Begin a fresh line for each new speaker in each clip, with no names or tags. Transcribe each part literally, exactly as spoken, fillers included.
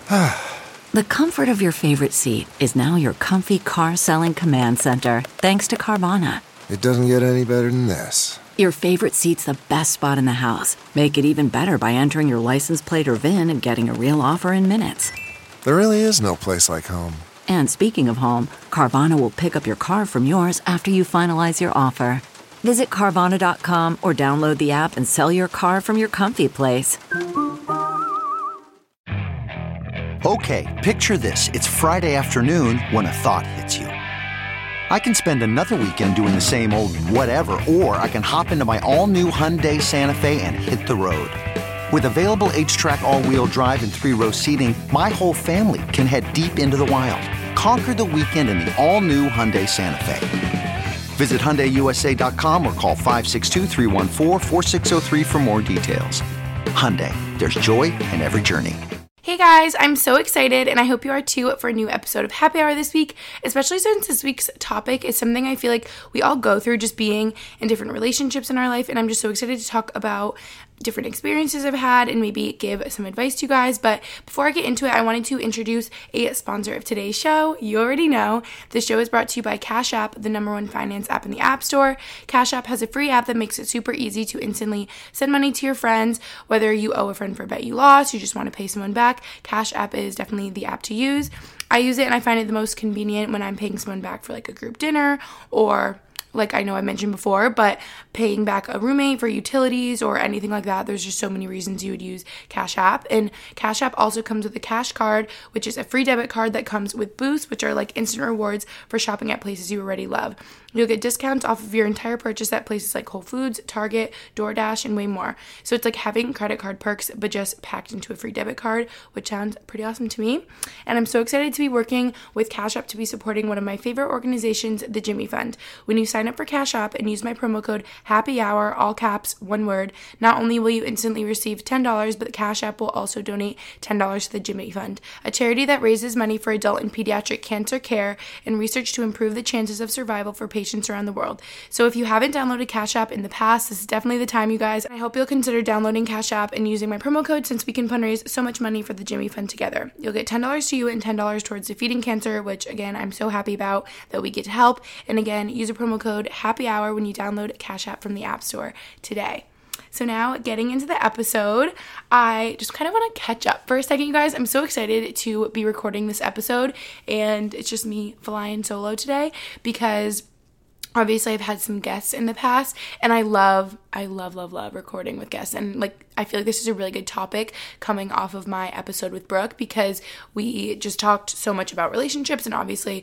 The comfort of your favorite seat is now your comfy car selling command center, thanks to Carvana.
It doesn't get any better than this.
Your favorite seat's the best spot in the house. Make it even better by entering your license plate or V I N and getting a real offer in minutes.
There really is no place like home.
And speaking of home, Carvana will pick up your car from yours after you finalize your offer. Visit Carvana dot com or download the app and sell your car from your comfy place.
Okay, picture this. It's Friday afternoon when a thought hits you. I can spend another weekend doing the same old whatever, or I can hop into my all-new Hyundai Santa Fe and hit the road. With available H-Track all-wheel drive and three-row seating, my whole family can head deep into the wild. Conquer the weekend in the all-new Hyundai Santa Fe. Visit Hyundai U S A dot com or call five six two, three one four, four six zero three for more details. Hyundai, there's joy in every journey.
Hey guys, I'm so excited and I hope you are too for a new episode of Happy Hour this week, especially since this week's topic is something I feel like we all go through just being in different relationships in our life, and I'm just so excited to talk about different experiences I've had and maybe give some advice to you guys. But before I get into it, I wanted to introduce a sponsor of today's show. You already know. This show is brought to you by Cash App, the number one finance app in the App Store. Cash App has a free app that makes it super easy to instantly send money to your friends, whether you owe a friend for a bet you lost, you just want to pay someone back. Cash App is definitely the app to use. I use it and I find it the most convenient when I'm paying someone back for like a group dinner, or like I know I mentioned before, but paying back a roommate for utilities or anything like that. There's just so many reasons you would use Cash App. And Cash App also comes with a Cash Card, which is a free debit card that comes with Boost, which are like instant rewards for shopping at places you already love. You'll get discounts off of your entire purchase at places like Whole Foods, Target, DoorDash, and way more. So it's like having credit card perks, but just packed into a free debit card, which sounds pretty awesome to me. And I'm so excited to be working with Cash App to be supporting one of my favorite organizations, the Jimmy Fund. When you sign up for Cash App and use my promo code HAPPYHOUR, all caps, one word, not only will you instantly receive ten dollars, but the Cash App will also donate ten dollars to the Jimmy Fund, a charity that raises money for adult and pediatric cancer care and research to improve the chances of survival for patients around the world. So if you haven't downloaded Cash App in the past, this is definitely the time, you guys. I hope you'll consider downloading Cash App and using my promo code, since we can fundraise so much money for the Jimmy Fund together. You'll get ten dollars to you and ten dollars towards defeating cancer, which again, I'm so happy about that we get to help. And again, use a promo code HAPPYHOUR when you download Cash App from the App Store today. So now, getting into the episode, I just kind of want to catch up for a second, you guys. I'm so excited to be recording this episode, and it's just me flying solo today because obviously I've had some guests in the past, and I love, I love, love, love recording with guests. And like, I feel like this is a really good topic coming off of my episode with Brooke, because we just talked so much about relationships, and obviously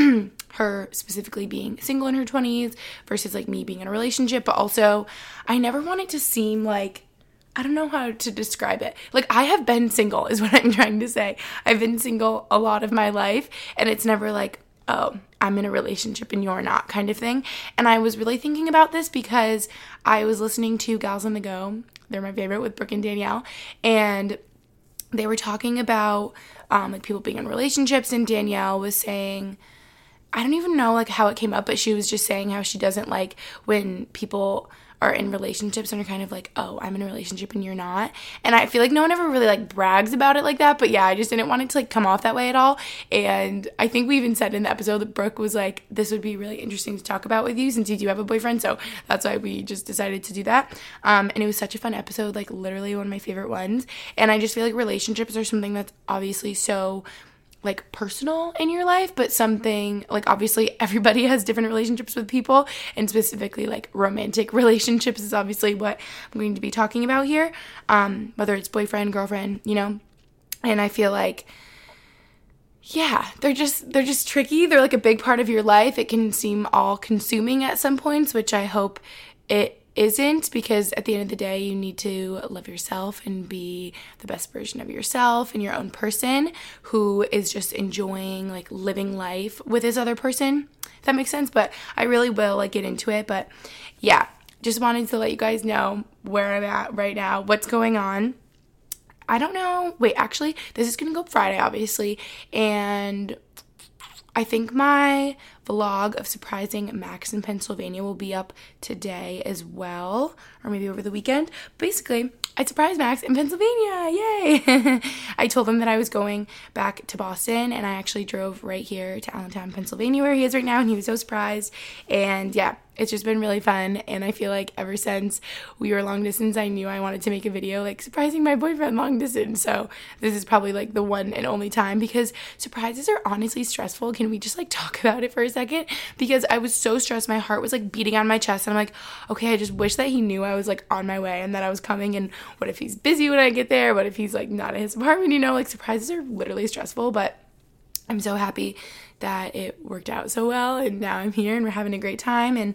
her specifically being single in her twenties versus like me being in a relationship. But also, I never wanted to seem like, I don't know how to describe it. Like, I have been single is what I'm trying to say. I've been single a lot of my life, and it's never like, oh, I'm in a relationship and you're not kind of thing. And I was really thinking about this because I was listening to Gals on the Go. They're my favorite, with Brooke and Danielle. And they were talking about um, like people being in relationships, and Danielle was saying, I don't even know like how it came up, but she was just saying how she doesn't like when people are in relationships and are kind of like, oh, I'm in a relationship and you're not. And I feel like no one ever really like brags about it like that, but yeah, I just didn't want it to like come off that way at all. And I think we even said in the episode that Brooke was like, this would be really interesting to talk about with you since you do have a boyfriend. So that's why we just decided to do that. Um, and it was such a fun episode, like literally one of my favorite ones. And I just feel like relationships are something that's obviously so like personal in your life, but something like, obviously everybody has different relationships with people, and specifically like romantic relationships is obviously what I'm going to be talking about here, um whether it's boyfriend, girlfriend, you know. And I feel like, yeah, they're just they're just tricky. They're like a big part of your life. It can seem all consuming at some points, which I hope it isn't, because at the end of the day, you need to love yourself and be the best version of yourself and your own person who is just enjoying like living life with this other person, if that makes sense. But I really will like get into it. But yeah, just wanted to let you guys know where I'm at right now, what's going on. I don't know. Wait, actually, this is going to go up Friday, obviously. And I think my vlog of surprising Max in Pennsylvania will be up today as well, or maybe over the weekend. Basically, I surprised Max in Pennsylvania. Yay. I told him that I was going back to Boston, and I actually drove right here to Allentown, Pennsylvania, where he is right now, and he was so surprised. And yeah, it's just been really fun. And I feel like ever since we were long distance, I knew I wanted to make a video like surprising my boyfriend long distance. So this is probably like the one and only time, because surprises are honestly stressful. Can we just like talk about it for a second? Because I was so stressed. My heart was like beating on my chest. And I'm like, okay, I just wish that he knew I was like on my way and that I was coming. And what if he's busy when I get there? What if he's like not at his apartment? You know, like surprises are literally stressful, but I'm so happy that it worked out so well, and now I'm here and we're having a great time. And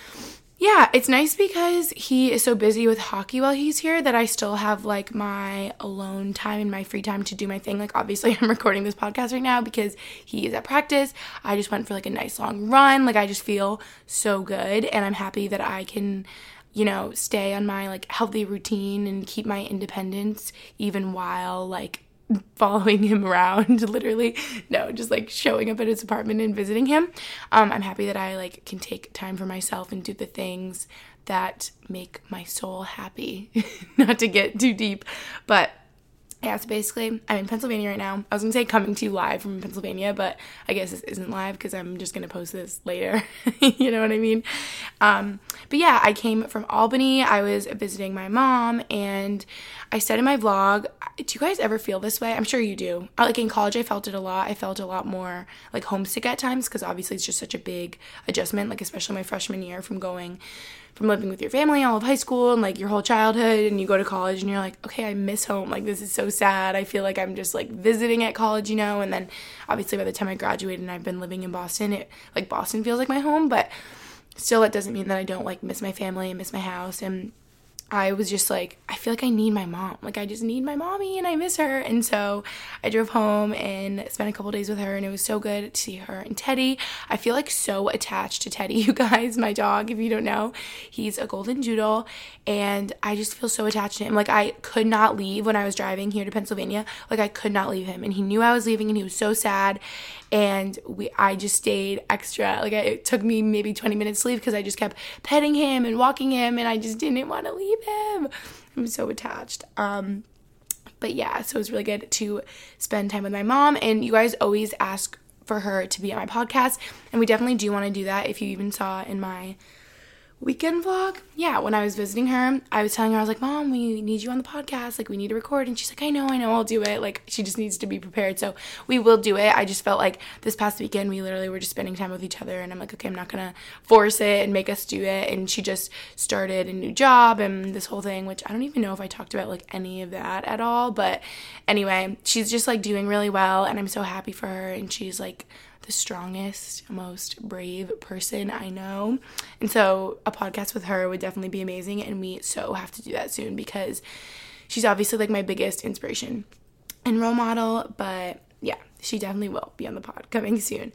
yeah, it's nice because he is so busy with hockey while he's here that I still have like my alone time and my free time to do my thing. Like obviously I'm recording this podcast right now because he is at practice. I just went for like a nice long run. Like I just feel so good, and I'm happy that I can, you know, stay on my like healthy routine and keep my independence even while like following him around, literally. No, just like showing up at his apartment and visiting him. Um, I'm happy that I like can take time for myself and do the things that make my soul happy. Not to get too deep, but yeah, so basically, I'm in Pennsylvania right now. I was going to say coming to you live from Pennsylvania, but I guess this isn't live because I'm just going to post this later. You know what I mean? Um, but yeah, I came from Albany. I was visiting my mom, and I said in my vlog, do you guys ever feel this way? I'm sure you do. Like in college, I felt it a lot. I felt a lot more like homesick at times because obviously it's just such a big adjustment, like especially my freshman year from going from living with your family all of high school and like your whole childhood, and you go to college and you're like, okay, I miss home. Like this is so sad. I feel like I'm just like visiting at college, you know? And then obviously by the time I graduated and I've been living in Boston, it like Boston feels like my home, but still it doesn't mean that I don't like miss my family and miss my house. And I was just like, I feel like I need my mom. Like, I just need my mommy and I miss her. And so I drove home and spent a couple days with her, and it was so good to see her and Teddy. I feel like so attached to Teddy, you guys, my dog, if you don't know. He's a golden doodle, and I just feel so attached to him. Like, I could not leave when I was driving here to Pennsylvania. Like, I could not leave him. And he knew I was leaving, and he was so sad. And we, I just stayed extra. Like, I, it took me maybe twenty minutes to leave because I just kept petting him and walking him, and I just didn't want to leave him. I'm so attached. Um, but yeah, so it was really good to spend time with my mom. And you guys always ask for her to be on my podcast, and we definitely do want to do that. If you even saw in my weekend vlog, yeah, when I was visiting her, I was telling her, I was like, Mom, we need you on the podcast, like we need to record. And she's like, I know, I know, I'll do it. Like, she just needs to be prepared. So we will do it. I just felt like this past weekend we literally were just spending time with each other, and I'm like, okay, I'm not gonna force it and make us do it. And she just started a new job and this whole thing, which I don't even know if I talked about like any of that at all, but anyway, she's just like doing really well, and I'm so happy for her. And she's like the strongest, most brave person I know. And so a podcast with her would definitely be amazing, and we so have to do that soon because she's obviously like my biggest inspiration and role model. But yeah, she definitely will be on the pod coming soon.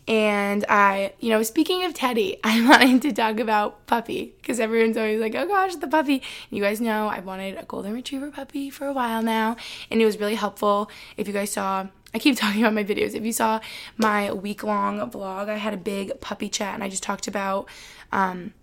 And I, you know, speaking of Teddy, I wanted to talk about puppy because everyone's always like, oh gosh, the puppy. And you guys know I've wanted a golden retriever puppy for a while now, and it was really helpful. If you guys saw, I keep talking about my videos. If you saw my week-long vlog, I had a big puppy chat, and I just talked about, um,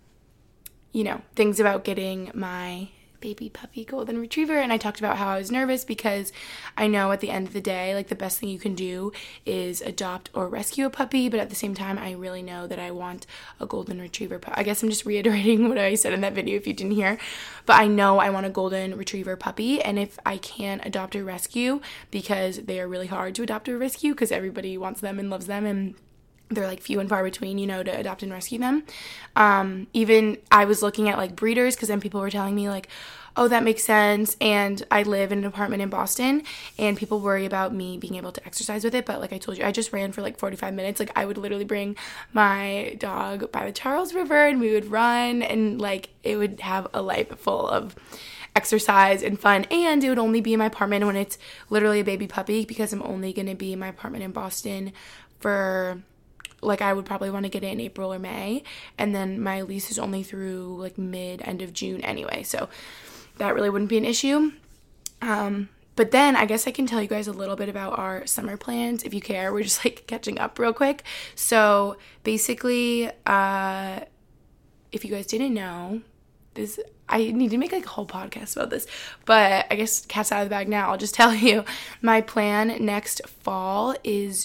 you know, things about getting my baby puppy golden retriever. And I talked about how I was nervous because I know at the end of the day, like the best thing you can do is adopt or rescue a puppy. But at the same time, I really know that I want a golden retriever puppy. I guess I'm just reiterating what I said in that video if you didn't hear. But I know I want a golden retriever puppy. And if I can't adopt or rescue, because they are really hard to adopt or rescue because everybody wants them and loves them, and they're like few and far between, you know, to adopt and rescue them. Um, even I was looking at like breeders, because then people were telling me like, oh, that makes sense. And I live in an apartment in Boston, and people worry about me being able to exercise with it. But like I told you, I just ran for like forty-five minutes. Like I would literally bring my dog by the Charles River, and we would run, and like it would have a life full of exercise and fun. And it would only be in my apartment when it's literally a baby puppy, because I'm only going to be in my apartment in Boston for, like, I would probably want to get it in April or May, and then my lease is only through like mid end of June anyway, so that really wouldn't be an issue. Um, but then I guess I can tell you guys a little bit about our summer plans if you care. We're just like catching up real quick. So basically, uh, if you guys didn't know, this I need to make like a whole podcast about this, but I guess cat's out of the bag now. I'll just tell you, my plan next fall is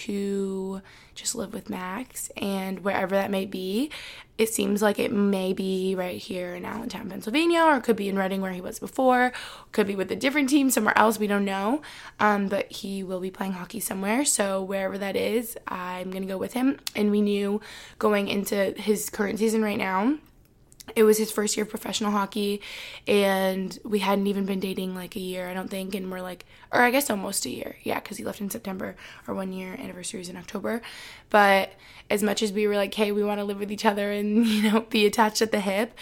to just live with Max, and wherever that may be. It seems like it may be right here in Allentown, Pennsylvania, or it could be in Reading where he was before, could be with a different team somewhere else, we don't know, um, but he will be playing hockey somewhere, so wherever that is, I'm going to go with him, and we knew going into his current season right now, it was his first year of professional hockey, and we hadn't even been dating like a year, I don't think, and we're like, or I guess almost a year, yeah, because he left in September, our one year anniversary is in October, but as much as we were like, hey, we want to live with each other and, you know, be attached at the hip,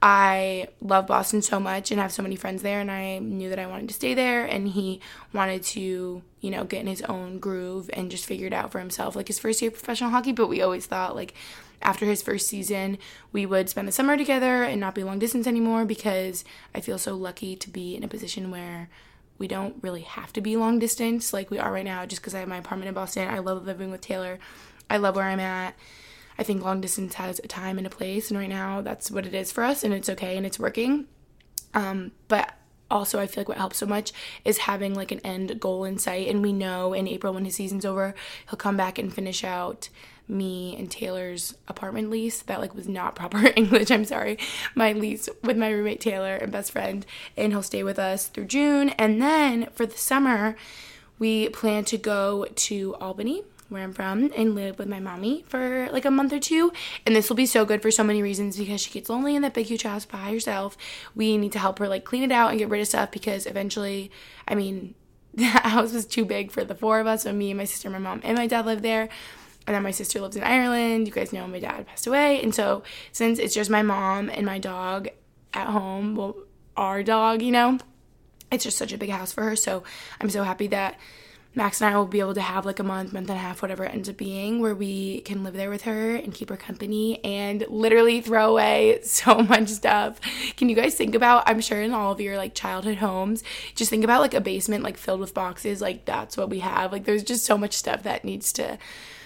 I love Boston so much and have so many friends there, and I knew that I wanted to stay there, and he wanted to, you know, get in his own groove and just figure it out for himself, like his first year of professional hockey, but we always thought, like, after his first season, we would spend the summer together and not be long distance anymore, because I feel so lucky to be in a position where we don't really have to be long distance like we are right now, just because I have my apartment in Boston. I love living with Taylor. I love where I'm at. I think long distance has a time and a place, and right now that's what it is for us, and it's okay, and it's working. Um, but also I feel like what helps so much is having like an end goal in sight, and we know in April when his season's over, he'll come back and finish out me and Taylor's apartment lease. That like was not proper English, I'm sorry. My lease with my roommate Taylor and best friend, and he'll stay with us through June, and then for the summer we plan to go to Albany, where I'm from, and live with my mommy for like a month or two, and this will be so good for so many reasons, because she gets lonely in that big huge house by herself. We need to help her like clean it out and get rid of stuff, because eventually, I mean, the house was too big for the four of us, so me and my sister, my mom, and my dad live there. And then my sister lives in Ireland. You guys know my dad passed away. And so since it's just my mom and my dog at home, well, our dog, you know, it's just such a big house for her. So I'm so happy that Max and I will be able to have like a month, month and a half, whatever it ends up being, where we can live there with her and keep her company and literally throw away so much stuff. Can you guys think about, I'm sure in all of your like childhood homes, just think about like a basement like filled with boxes. Like that's what we have. Like there's just so much stuff that needs to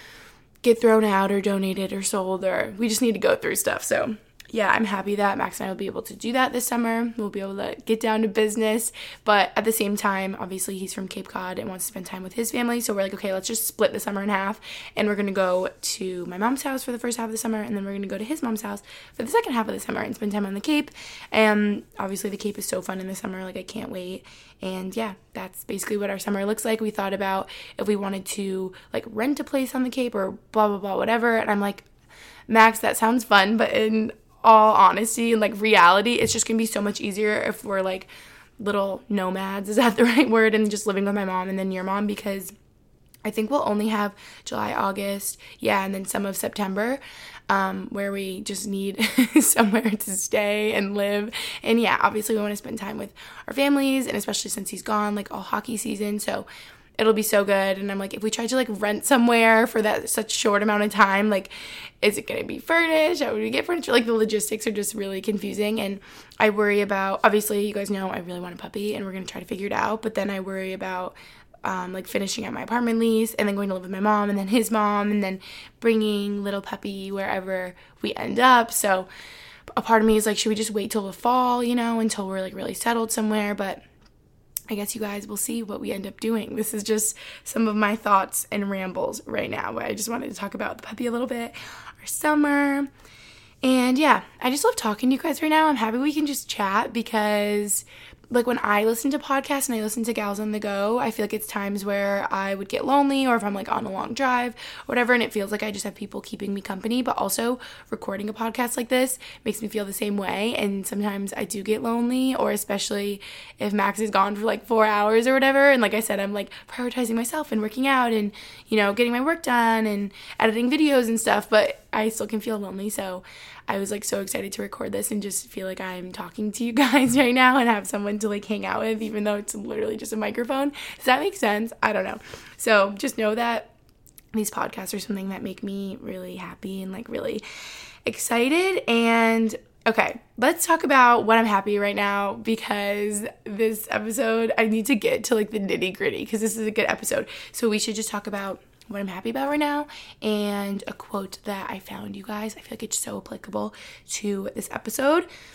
get thrown out or donated or sold, or we just need to go through stuff. So yeah, I'm happy that Max and I will be able to do that this summer. We'll be able to get down to business, but at the same time, obviously he's from Cape Cod and wants to spend time with his family, so we're like, okay, let's just split the summer in half, and we're gonna go to my mom's house for the first half of the summer, and then we're gonna go to his mom's house for the second half of the summer and spend time on the Cape. And obviously the Cape is so fun in the summer, like I can't wait. And yeah, that's basically what our summer looks like. We thought about if we wanted to like rent a place on the Cape or blah blah blah whatever, and I'm like, Max, that sounds fun, but in all honesty and like reality, it's just gonna be so much easier if we're like little nomads, is that the right word, and just living with my mom and then your mom, because I think we'll only have July, August, yeah, and then some of September, um, where we just need somewhere to stay and live. And yeah, obviously we want to spend time with our families, and especially since he's gone like all hockey season, so it'll be so good. And I'm like, if we try to like rent somewhere for that such short amount of time, like, is it going to be furnished? How would we get furniture? Like the logistics are just really confusing. And I worry about, obviously you guys know I really want a puppy and we're going to try to figure it out. But then I worry about um, like finishing out my apartment lease and then going to live with my mom and then his mom and then bringing little puppy wherever we end up. So a part of me is like, should we just wait till the fall, you know, until we're like really settled somewhere? But I guess you guys will see what we end up doing. This is just some of my thoughts and rambles right now, but I just wanted to talk about the puppy a little bit, our summer, and yeah, I just love talking to you guys right now. I'm happy we can just chat, because like when I listen to podcasts and I listen to Gals on the Go, I feel like it's times where I would get lonely, or if I'm like on a long drive or whatever, and it feels like I just have people keeping me company. But also recording a podcast like this makes me feel the same way, and sometimes I do get lonely, or especially if Max is gone for like four hours or whatever, and like I said, I'm like prioritizing myself and working out and, you know, getting my work done and editing videos and stuff, but I still can feel lonely. So I was like so excited to record this and just feel like I'm talking to you guys right now and have someone to like hang out with, even though it's literally just a microphone. Does that make sense? I don't know. So just know that these podcasts are something that make me really happy and like really excited. And okay, let's talk about what I'm happy right now, because this episode, I need to get to like the nitty gritty, because this is a good episode. So we should just talk about what I'm happy about right now, and a quote that I found, you guys. I feel like it's so applicable to this episode.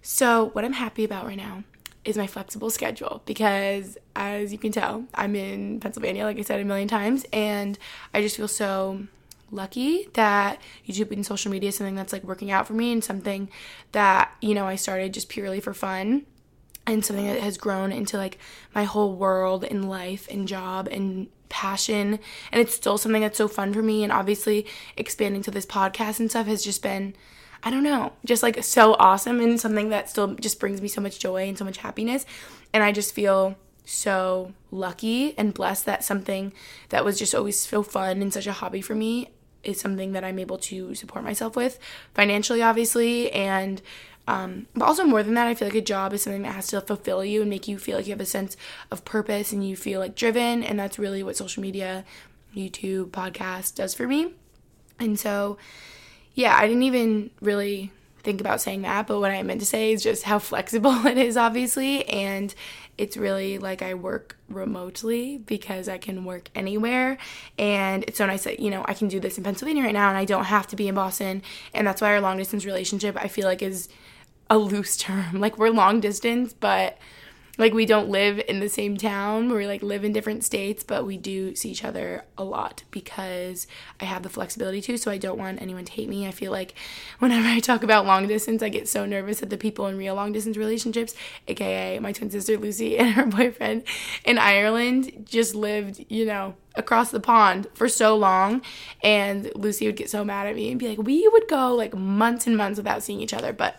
So what I'm happy about right now is my flexible schedule, because as you can tell, I'm in Pennsylvania, like I said a million times, and I just feel so lucky that YouTube and social media is something that's like working out for me, and something that, you know, I started just purely for fun, and something that has grown into like my whole world in life and job and passion. And it's still something that's so fun for me, and obviously expanding to this podcast and stuff has just been, I don't know, just like so awesome, and something that still just brings me so much joy and so much happiness. And I just feel so lucky and blessed that something that was just always so fun and such a hobby for me is something that I'm able to support myself with financially, obviously. And um, but also more than that, I feel like a job is something that has to fulfill you and make you feel like you have a sense of purpose and you feel like driven. And that's really what social media, YouTube, podcast does for me. And so yeah, I didn't even really think about saying that, but what I meant to say is just how flexible it is, obviously, and it's really like I work remotely because I can work anywhere, and it's so nice that, you know, I can do this in Pennsylvania right now, and I don't have to be in Boston, and that's why our long-distance relationship, I feel like, is a loose term. Like, we're long distance, but like, we don't live in the same town. We like live in different states, but we do see each other a lot because I have the flexibility to, so I don't want anyone to hate me. I feel like whenever I talk about long distance, I get so nervous that the people in real long distance relationships, aka my twin sister Lucy and her boyfriend in Ireland, just lived, you know, across the pond for so long, and Lucy would get so mad at me and be like, we would go like months and months without seeing each other. But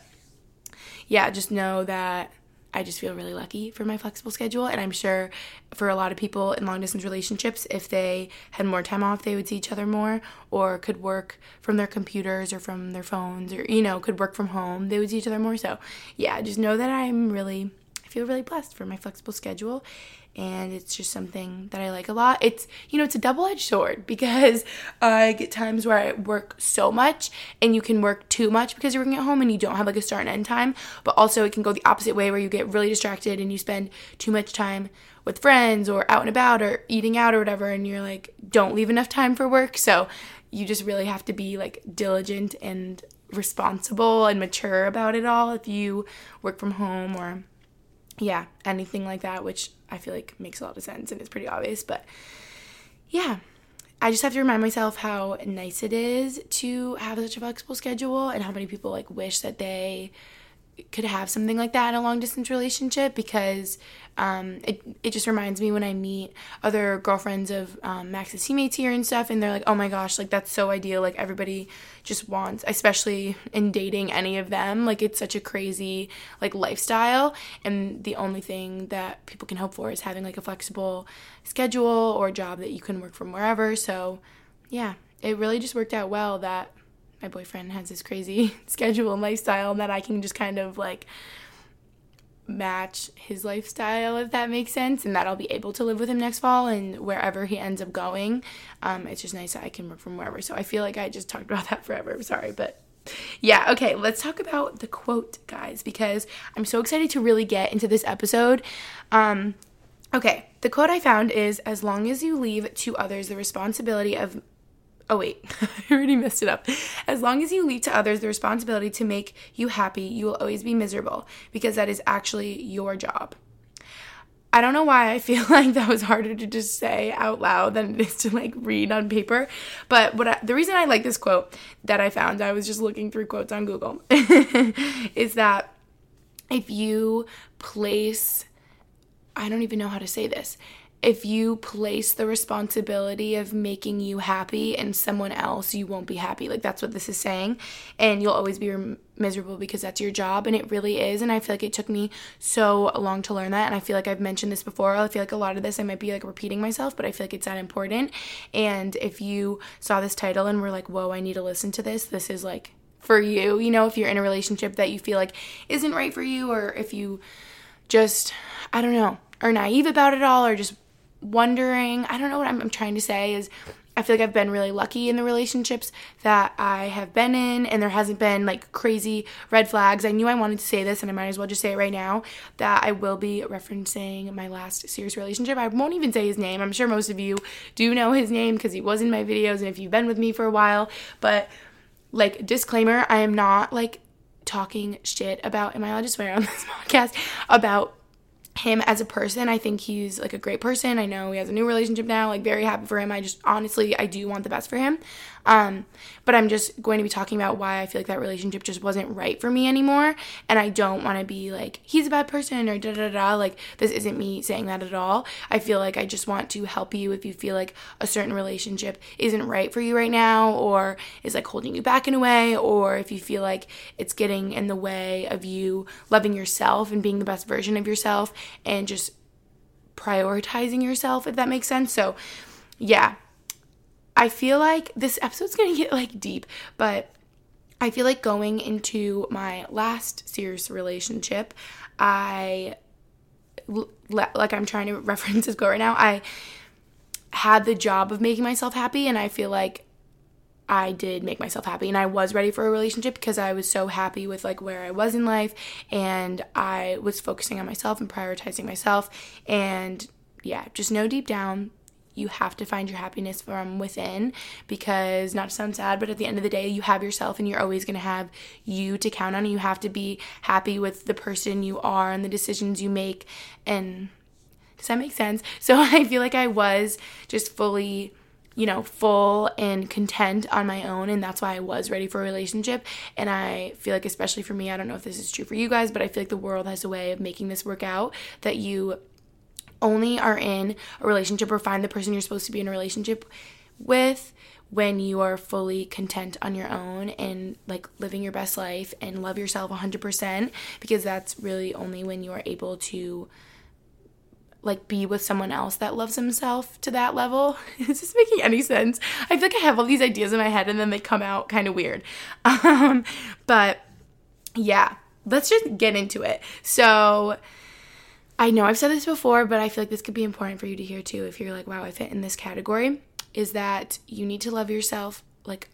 yeah, just know that I just feel really lucky for my flexible schedule, and I'm sure for a lot of people in long-distance relationships, if they had more time off, they would see each other more, or could work from their computers or from their phones, or, you know, could work from home, they would see each other more. So yeah, just know that I'm really, I feel really blessed for my flexible schedule, and it's just something that I like a lot. It's, you know, it's a double-edged sword, because I get times where I work so much, and you can work too much because you're working at home and you don't have like a start and end time, but also it can go the opposite way where you get really distracted and you spend too much time with friends or out and about or eating out or whatever, and you're like, don't leave enough time for work. So you just really have to be like diligent and responsible and mature about it all if you work from home or yeah, anything like that, which I feel like makes a lot of sense and it's pretty obvious. But yeah, I just have to remind myself how nice it is to have such a flexible schedule, and how many people like wish that they could have something like that in a long distance relationship, because um, it, it just reminds me when I meet other girlfriends of um, Max's teammates here and stuff, and they're like, oh my gosh, like that's so ideal. Like everybody just wants, especially in dating any of them, like it's such a crazy like lifestyle, and the only thing that people can hope for is having like a flexible schedule or job that you can work from wherever. So yeah, it really just worked out well that my boyfriend has this crazy schedule and lifestyle, and that I can just kind of like match his lifestyle, if that makes sense, and that I'll be able to live with him next fall and wherever he ends up going. Um, it's just nice that I can work from wherever. So I feel like I just talked about that forever. I'm sorry, but yeah, okay, let's talk about the quote, guys, because I'm so excited to really get into this episode. Um, okay, the quote I found is, as long as you leave to others the responsibility of Oh, wait, I already messed it up. As long as you leave to others the responsibility to make you happy, you will always be miserable, because that is actually your job. I don't know why I feel like that was harder to just say out loud than it is to like read on paper. But what I, the reason I like this quote that I found, I was just looking through quotes on Google, is that if you place, I don't even know how to say this, if you place the responsibility of making you happy in someone else, you won't be happy. Like, that's what this is saying. And you'll always be rem- miserable because that's your job. And it really is. And I feel like it took me so long to learn that. And I feel like I've mentioned this before. I feel like a lot of this I might be like repeating myself, but I feel like it's that important. And if you saw this title and were like, whoa, I need to listen to this, this is like for you. You know, if you're in a relationship that you feel like isn't right for you, or if you just, I don't know, are naive about it all, or just wondering, I don't know what I'm, I'm trying to say is I feel like I've been really lucky in the relationships that I have been in, and there hasn't been like crazy red flags. I knew I wanted to say this, and I might as well just say it right now, that I will be referencing my last serious relationship. I won't even say his name. I'm sure most of you do know his name because he was in my videos, and if you've been with me for a while, but like, disclaimer, I am not like talking shit about, am I allowed to swear on this podcast, about him as a person. I think he's like a great person. I know he has a new relationship now, like very happy for him. I just honestly, I do want the best for him. Um, but I'm just going to be talking about why I feel like that relationship just wasn't right for me anymore. And I don't want to be like, he's a bad person or da da da. Like, this isn't me saying that at all. I feel like I just want to help you if you feel like a certain relationship isn't right for you right now, or is like holding you back in a way, or if you feel like it's getting in the way of you loving yourself and being the best version of yourself and just prioritizing yourself, if that makes sense. So yeah, I feel like this episode's gonna get like deep, but I feel like going into my last serious relationship, I, like I'm trying to reference this quote right now, I had the job of making myself happy, and I feel like I did make myself happy, and I was ready for a relationship because I was so happy with like where I was in life, and I was focusing on myself and prioritizing myself. And yeah, just know deep down, you have to find your happiness from within, because, not to sound sad, but at the end of the day, you have yourself and you're always going to have you to count on. You have to be happy with the person you are and the decisions you make. And does that make sense? So I feel like I was just fully, you know, full and content on my own, and that's why I was ready for a relationship. And I feel like, especially for me, I don't know if this is true for you guys, but I feel like the world has a way of making this work out, that you only are in a relationship or find the person you're supposed to be in a relationship with when you are fully content on your own and like living your best life and love yourself one hundred percent, because that's really only when you are able to like be with someone else that loves himself to that level. Is this making any sense? I feel like I have all these ideas in my head and then they come out kind of weird. Um, but yeah, let's just get into it. So I know I've said this before, but I feel like this could be important for you to hear too if you're like, wow, I fit in this category, is that you need to love yourself like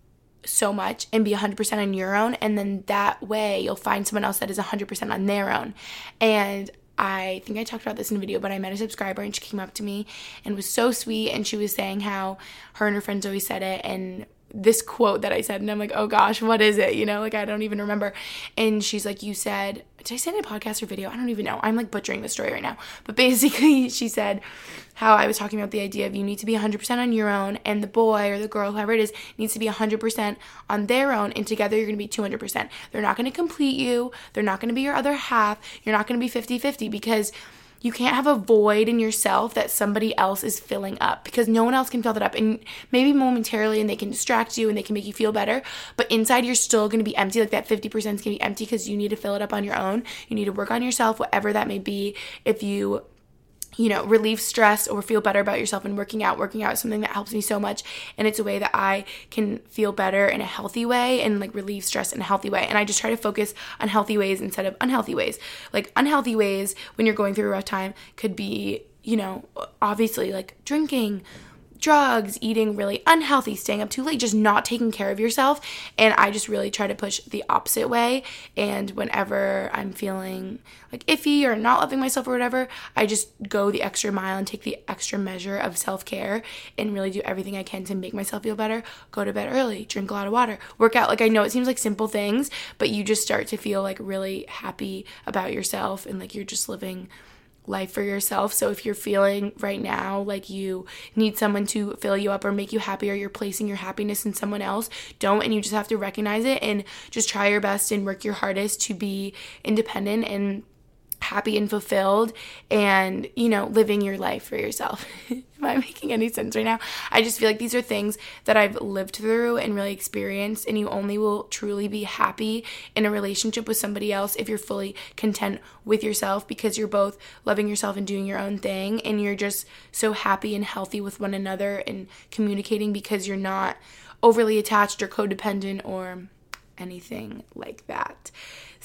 so much and be one hundred percent on your own, and then that way you'll find someone else that is one hundred percent on their own. And I think I talked about this in a video, but I met a subscriber and she came up to me and was so sweet, and she was saying how her and her friends always said it, and this quote that I said, and I'm like, oh gosh, what is it? You know, like I don't even remember. And she's like, you said, did I say it in a podcast or video? I don't even know. I'm like butchering the story right now. But basically she said how I was talking about the idea of you need to be one hundred percent on your own, and the boy or the girl, whoever it is, needs to be one hundred percent on their own, and together you're going to be two hundred percent. They're not going to complete you. They're not going to be your other half. You're not going to be fifty-fifty, because you can't have a void in yourself that somebody else is filling up, because no one else can fill that up. And maybe momentarily, and they can distract you and they can make you feel better, but inside you're still going to be empty. Like that fifty percent is going to be empty because you need to fill it up on your own. You need to work on yourself, whatever that may be. If you you know, relieve stress or feel better about yourself, and working out. Working out is something that helps me so much, and it's a way that I can feel better in a healthy way and like relieve stress in a healthy way. And I just try to focus on healthy ways instead of unhealthy ways. Like unhealthy ways when you're going through a rough time could be, you know, obviously like drinking, drugs, eating really unhealthy, staying up too late, just not taking care of yourself. And I just really try to push the opposite way. And whenever I'm feeling like iffy or not loving myself or whatever, I just go the extra mile and take the extra measure of self-care and really do everything I can to make myself feel better. Go to bed early, drink a lot of water, work out. Like I know it seems like simple things, but you just start to feel like really happy about yourself, and like you're just living life for yourself. So if you're feeling right now like you need someone to fill you up or make you happy, or you're placing your happiness in someone else, don't. And you just have to recognize it and just try your best and work your hardest to be independent and happy and fulfilled, and, you know, living your life for yourself. Am I making any sense right now? I just feel like these are things that I've lived through and really experienced, and you only will truly be happy in a relationship with somebody else if you're fully content with yourself, because you're both loving yourself and doing your own thing, and you're just so happy and healthy with one another and communicating, because you're not overly attached or codependent or anything like that.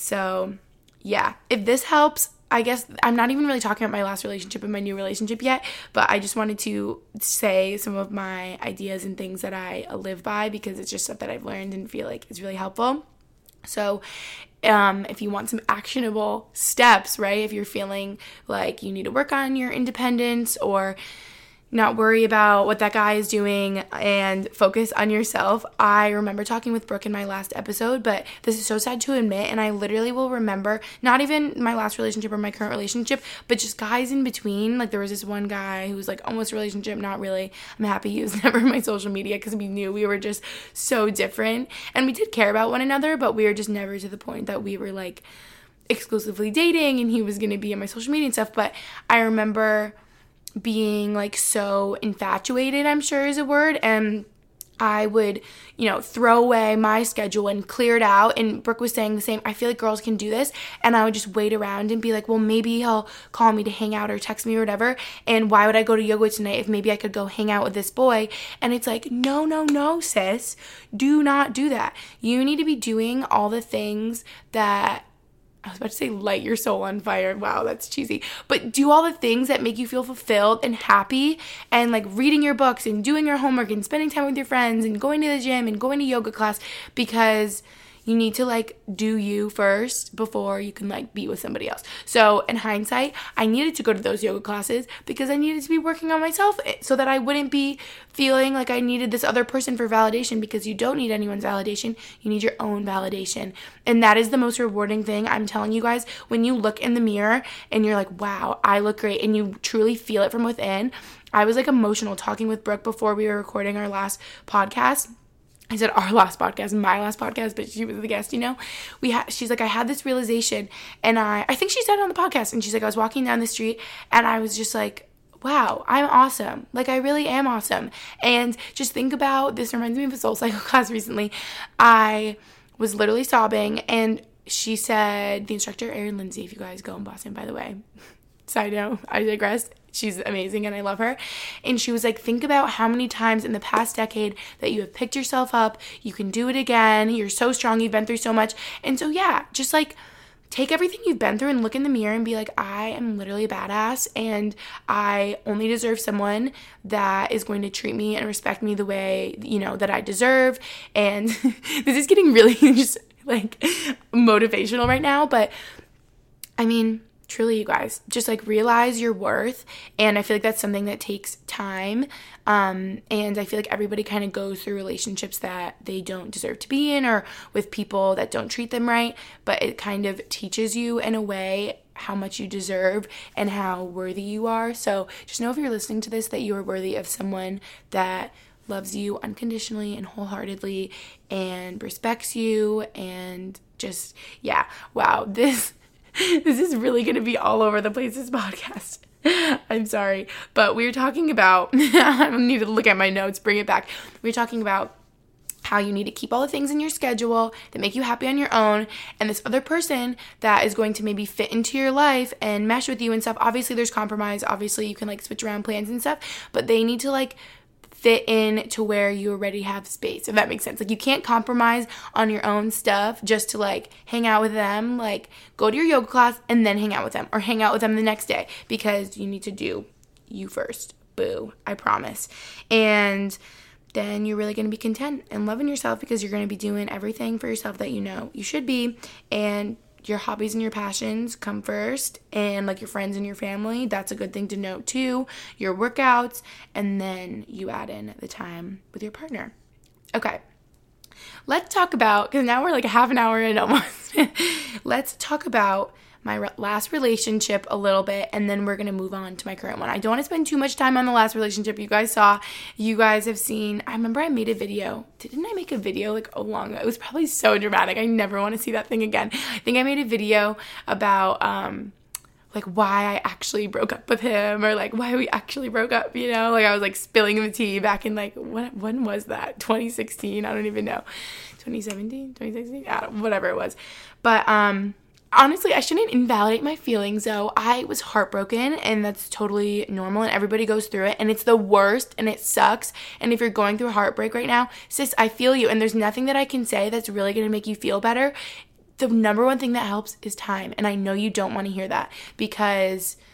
So yeah, if this helps, I guess I'm not even really talking about my last relationship and my new relationship yet, but I just wanted to say some of my ideas and things that I live by, because it's just stuff that I've learned and feel like is really helpful. So um, if you want some actionable steps, right, if you're feeling like you need to work on your independence, or not worry about what that guy is doing and focus on yourself. I remember talking with Brooke in my last episode, but this is so sad to admit, and I literally will remember not even my last relationship or my current relationship, but just guys in between. Like there was this one guy who was like almost a relationship, not really. I'm happy he was never on my social media because we knew we were just so different, and we did care about one another, but we were just never to the point that we were like exclusively dating and he was going to be on my social media and stuff. But I remember being like so infatuated, I'm sure is a word, and I would, you know, throw away my schedule and clear it out. And Brooke was saying the same. I feel like girls can do this. And I would just wait around and be like, well, maybe he'll call me to hang out or text me or whatever. And why would I go to yoga tonight if maybe I could go hang out with this boy? And it's like, no, no, no, sis. Do not do that. You need to be doing all the things that, I was about to say light your soul on fire. Wow, that's cheesy. But do all the things that make you feel fulfilled and happy, and like reading your books and doing your homework and spending time with your friends and going to the gym and going to yoga class, because you need to like do you first before you can like be with somebody else. So in hindsight, I needed to go to those yoga classes because I needed to be working on myself so that I wouldn't be feeling like I needed this other person for validation, because you don't need anyone's validation. You need your own validation. And that is the most rewarding thing. I'm telling you guys, when you look in the mirror and you're like, wow, I look great, and you truly feel it from within. I was like emotional talking with Brooke before we were recording our last podcast. I said our last podcast, my last podcast, but she was the guest, you know. We had, she's like, I had this realization, and I, I think she said it on the podcast, and she's like, I was walking down the street, and I was just like, wow, I'm awesome. Like, I really am awesome. And just think about, this reminds me of a Soul Cycle class recently. I was literally sobbing, and she said, the instructor, Erin Lindsay, if you guys go in Boston, by the way, side note, I digress. She's amazing and I love her. And she was like, think about how many times in the past decade that you have picked yourself up. You can do it again. You're so strong. You've been through so much. And so, yeah, just like take everything you've been through and look in the mirror and be like, I am literally a badass, and I only deserve someone that is going to treat me and respect me the way, you know, that I deserve. And this is getting really just like motivational right now. But I mean, truly, you guys, just like realize your worth. And I feel like that's something that takes time. Um, and I feel like everybody kind of goes through relationships that they don't deserve to be in, or with people that don't treat them right. But it kind of teaches you in a way how much you deserve and how worthy you are. So just know, if you're listening to this, that you are worthy of someone that loves you unconditionally and wholeheartedly and respects you. And just, yeah, wow, this This is really going to be all over the place, this podcast. I'm sorry. But we were talking about, I need to look at my notes, bring it back. We were talking about how you need to keep all the things in your schedule that make you happy on your own. And this other person that is going to maybe fit into your life and mesh with you and stuff. Obviously, there's compromise. Obviously, you can like switch around plans and stuff. But they need to like fit in to where you already have space, if that makes sense. Like, you can't compromise on your own stuff just to like hang out with them. Like, go to your yoga class and then hang out with them, or hang out with them the next day, because you need to do you first. Boo, I promise. And then you're really going to be content and loving yourself, because you're going to be doing everything for yourself that you know you should be. And your hobbies and your passions come first, and like your friends and your family, that's a good thing to note too. Your workouts, and then you add in the time with your partner. Okay, let's talk about, because now we're like a half an hour in almost. Let's talk about my re- last relationship a little bit, and then we're going to move on to my current one. I don't want to spend too much time on the last relationship. You guys saw, you guys have seen, I remember I made a video. Didn't I make a video like a long ago? It was probably so dramatic. I never want to see that thing again. I think I made a video about, um, like why I actually broke up with him, or like why we actually broke up, you know, like I was like spilling the tea back in like, what, when was that? twenty sixteen? I don't even know. twenty seventeen, twenty sixteen, I don't, whatever it was. But, um, honestly, I shouldn't invalidate my feelings, though. I was heartbroken, and that's totally normal, and everybody goes through it, and it's the worst, and it sucks. And if you're going through heartbreak right now, sis, I feel you, and there's nothing that I can say that's really going to make you feel better. The number one thing that helps is time, and I know you don't want to hear that, because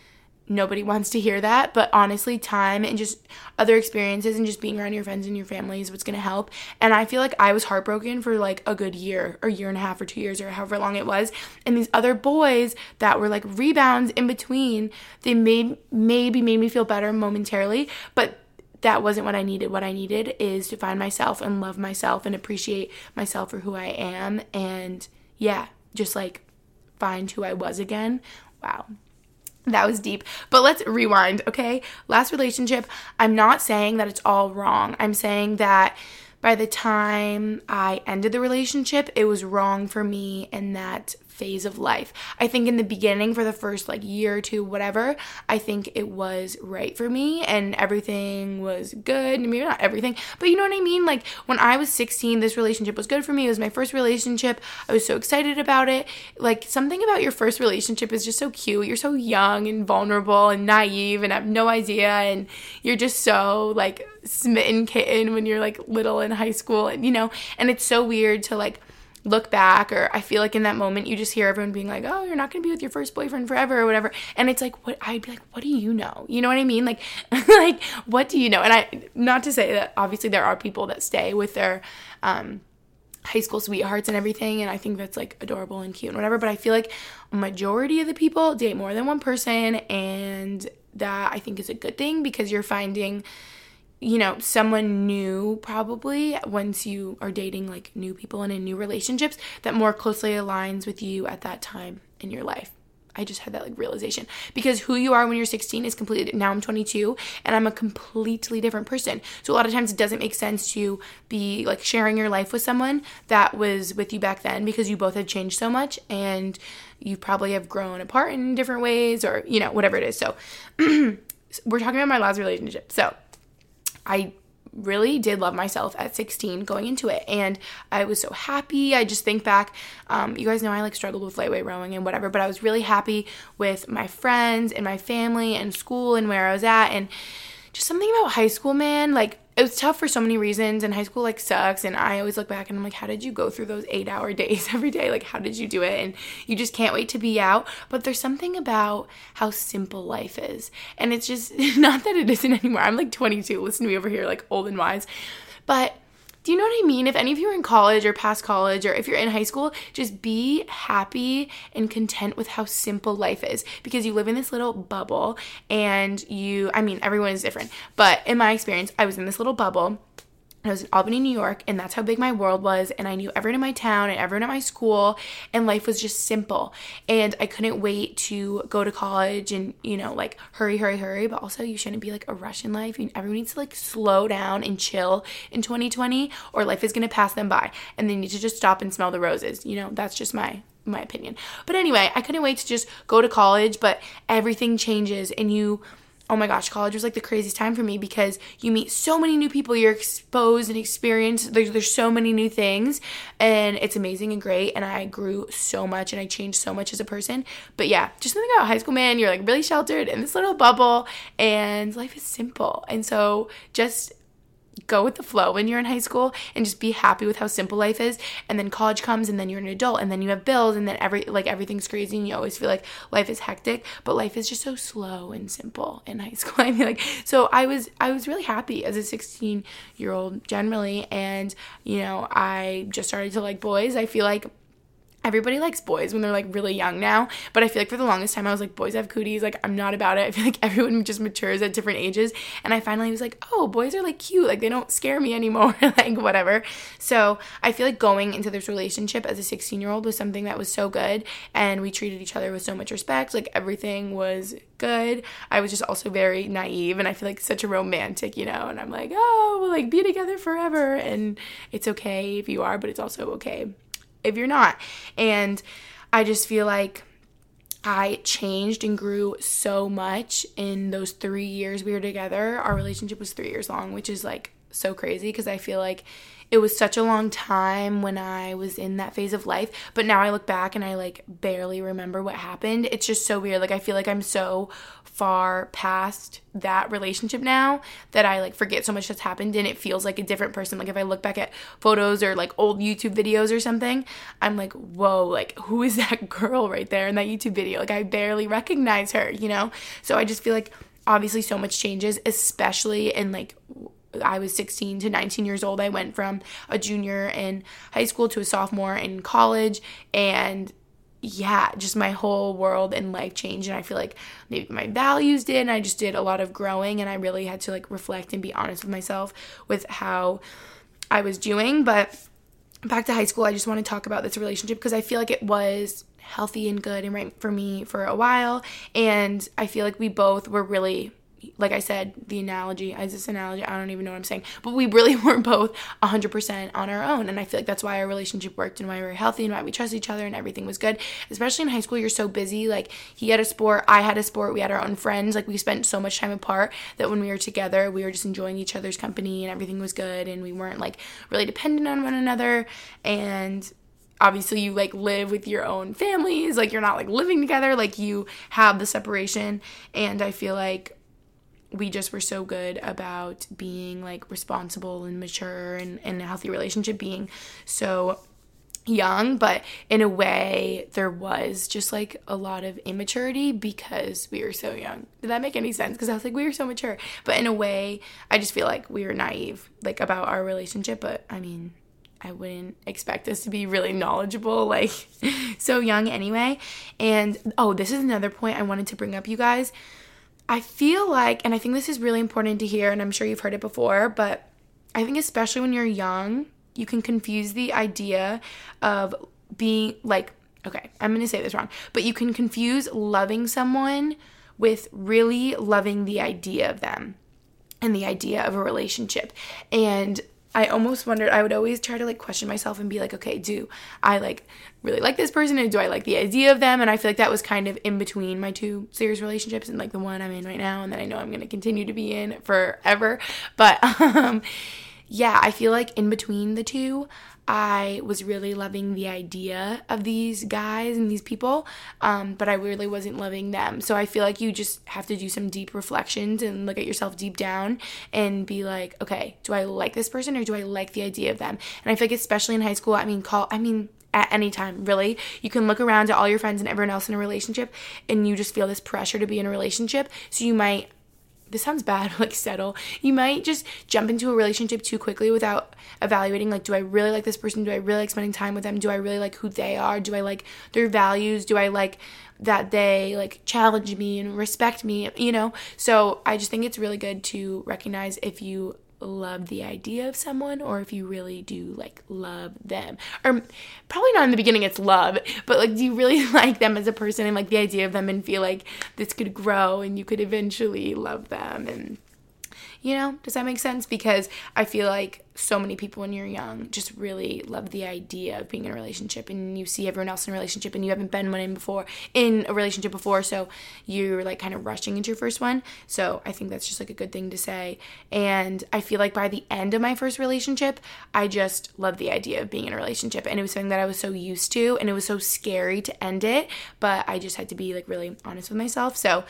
nobody wants to hear that, but honestly, time and just other experiences and just being around your friends and your family is what's going to help. And I feel like I was heartbroken for like a good year or year and a half or two years or however long it was. And these other boys that were like rebounds in between, they made maybe made me feel better momentarily, but that wasn't what I needed. What I needed is to find myself and love myself and appreciate myself for who I am. And yeah, just like find who I was again. Wow. That was deep. But let's rewind, okay? Last relationship, I'm not saying that it's all wrong. I'm saying that by the time I ended the relationship, it was wrong for me in that phase of life. I think in the beginning, for the first like year or two, whatever, I think it was right for me and everything was good. Maybe not everything, but you know what I mean? Like when I was sixteen, this relationship was good for me. It was my first relationship. I was so excited about it. Like something about your first relationship is just so cute. You're so young and vulnerable and naive and have no idea, and you're just so like smitten kitten when you're like little in high school, and you know, and it's so weird to like look back, or I feel like in that moment you just hear everyone being like, oh, you're not gonna be with your first boyfriend forever or whatever, and it's like, what I'd be like, what do you know? You know what I mean? Like like what do you know? And I, not to say that obviously there are people that stay with their um high school sweethearts and everything, and I think that's like adorable and cute and whatever, but I feel like a majority of the people date more than one person, and that I think is a good thing because you're finding, you know, someone new probably once you are dating like new people and in new relationships that more closely aligns with you at that time in your life. I just had that like realization because who you are when you're sixteen is completely, now I'm twenty-two and I'm a completely different person. So a lot of times it doesn't make sense to be like sharing your life with someone that was with you back then because you both have changed so much and you probably have grown apart in different ways or, you know, whatever it is. So we're talking about my last relationship. So I really did love myself at sixteen going into it, and I was so happy. I just think back, um, you guys know I like struggled with lightweight rowing and whatever, but I was really happy with my friends and my family and school and where I was at, and just something about high school, man, like it was tough for so many reasons, and high school like sucks, and I always look back and I'm like, how did you go through those eight hour days every day? Like, how did you do it? And you just can't wait to be out. But there's something about how simple life is, and it's just not that it isn't anymore. I'm like twenty-two, listen to me over here like old and wise, but do you know what I mean? If any of you are in college or past college, or if you're in high school, just be happy and content with how simple life is, because you live in this little bubble and you, I mean, everyone is different, but in my experience, I was in this little bubble. I was in Albany, New York, and that's how big my world was, and I knew everyone in my town and everyone at my school, and life was just simple, and I couldn't wait to go to college and, you know, like, hurry, hurry, hurry, but also you shouldn't be, like, a rush in life. You, everyone needs to, like, slow down and chill in twenty twenty, or life is going to pass them by, and they need to just stop and smell the roses. You know, that's just my my opinion. But anyway, I couldn't wait to just go to college, but everything changes, and you... Oh my gosh, college was like the craziest time for me because you meet so many new people, you're exposed and experienced, there's, there's so many new things, and it's amazing and great, and I grew so much and I changed so much as a person. But yeah, just something about high school, man, you're like really sheltered in this little bubble, and life is simple, and so just go with the flow when you're in high school and just be happy with how simple life is. And then college comes, and then you're an adult, and then you have bills, and then every like everything's crazy, and you always feel like life is hectic, but life is just so slow and simple in high school. I feel like, so I was I was really happy as a sixteen year old generally, and you know, I just started to like boys. I feel like everybody likes boys when they're like really young now, but I feel like for the longest time I was like, boys have cooties, like I'm not about it. I feel like everyone just matures at different ages, and I finally was like, oh, boys are like cute, like they don't scare me anymore, like whatever. So I feel like going into this relationship as a sixteen year old was something that was so good, and we treated each other with so much respect, like everything was good. I was just also very naive, and I feel like such a romantic, you know, and I'm like, oh, we'll like be together forever, and it's okay if you are, but it's also okay if you're not. And I just feel like I changed and grew so much in those three years we were together. Our relationship was three years long, which is like so crazy because I feel like it was such a long time when I was in that phase of life, but now I look back and I like barely remember what happened. It's just so weird. Like I feel like I'm so far past that relationship now that I like forget so much that's happened and it feels like a different person. Like if I look back at photos or like old YouTube videos or something, I'm like, whoa, like who is that girl right there in that YouTube video? Like I barely recognize her, you know? So I just feel like obviously so much changes, especially in like I was sixteen to nineteen years old. I went from a junior in high school to a sophomore in college, and yeah, just my whole world and life changed. And I feel like maybe my values did, and I just did a lot of growing, and I really had to like reflect and be honest with myself with how I was doing. But back to high school, I just want to talk about this relationship because I feel like it was healthy and good and right for me for a while, and I feel like we both were really, like I said, the analogy, is this analogy? I don't even know what I'm saying, but we really were both one hundred percent on our own, and I feel like that's why our relationship worked and why we were healthy and why we trust each other and everything was good. Especially in high school, you're so busy. Like, he had a sport, I had a sport, we had our own friends. Like, we spent so much time apart that when we were together, we were just enjoying each other's company and everything was good, and we weren't, like, really dependent on one another. And obviously you like live with your own families, like you're not like living together, like you have the separation. And I feel like we just were so good about being like responsible and mature and in a healthy relationship, being so young, but in a way there was just like a lot of immaturity because we were so young. Did that make any sense? Because I was like, we were so mature, but in a way I just feel like we were naive like about our relationship. But I mean, I wouldn't expect us to be really knowledgeable, like so young anyway. And oh, this is another point I wanted to bring up, you guys. I feel like, and I think this is really important to hear, and I'm sure you've heard it before, but I think especially when you're young, you can confuse the idea of being like, okay, I'm going to say this wrong, but you can confuse loving someone with really loving the idea of them and the idea of a relationship. And I almost wondered, I would always try to like question myself and be like, okay, do I like really like this person, or do I like the idea of them? And I feel like that was kind of in between my two serious relationships and like the one I'm in right now and that I know I'm going to continue to be in forever. But um, yeah, I feel like in between the two, I was really loving the idea of these guys and these people, um, but I really wasn't loving them. So I feel like you just have to do some deep reflections and look at yourself deep down and be like, okay, do I like this person or do I like the idea of them? And I feel like especially in high school, I mean, call, I mean, at any time, really, you can look around at all your friends and everyone else in a relationship and you just feel this pressure to be in a relationship. So you might, this sounds bad, like settle. You might just jump into a relationship too quickly without evaluating, like, do I really like this person? Do I really like spending time with them? Do I really like who they are? Do I like their values? Do I like that they, like, challenge me and respect me, you know? So I just think it's really good to recognize if you love the idea of someone or if you really do like love them. Or probably not in the beginning it's love, but like, do you really like them as a person and like the idea of them and feel like this could grow and you could eventually love them? And you know, does that make sense? Because I feel like so many people when you're young just really love the idea of being in a relationship, and you see everyone else in a relationship and you haven't been one in before in a relationship before, so you're like kind of rushing into your first one. So I think that's just like a good thing to say. And I feel like by the end of my first relationship, I just loved the idea of being in a relationship, and it was something that I was so used to, and it was so scary to end it, but I just had to be like really honest with myself. So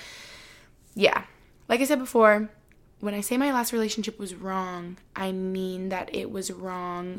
yeah, like I said before, when I say my last relationship was wrong, I mean that it was wrong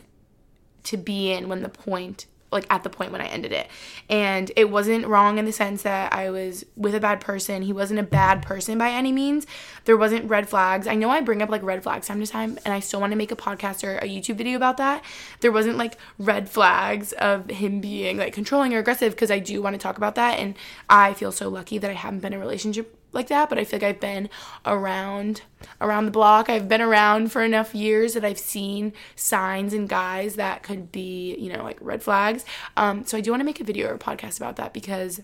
to be in when the point, like at the point when I ended it. And it wasn't wrong in the sense that I was with a bad person. He wasn't a bad person by any means. There wasn't red flags. I know I bring up like red flags time to time, and I still want to make a podcast or a YouTube video about that. There wasn't like red flags of him being like controlling or aggressive, because I do want to talk about that. And I feel so lucky that I haven't been in a relationship like that, but I feel like I've been around around the block. I've been around for enough years that I've seen signs in guys that could be, you know, like red flags. Um, so I do want to make a video or a podcast about that, because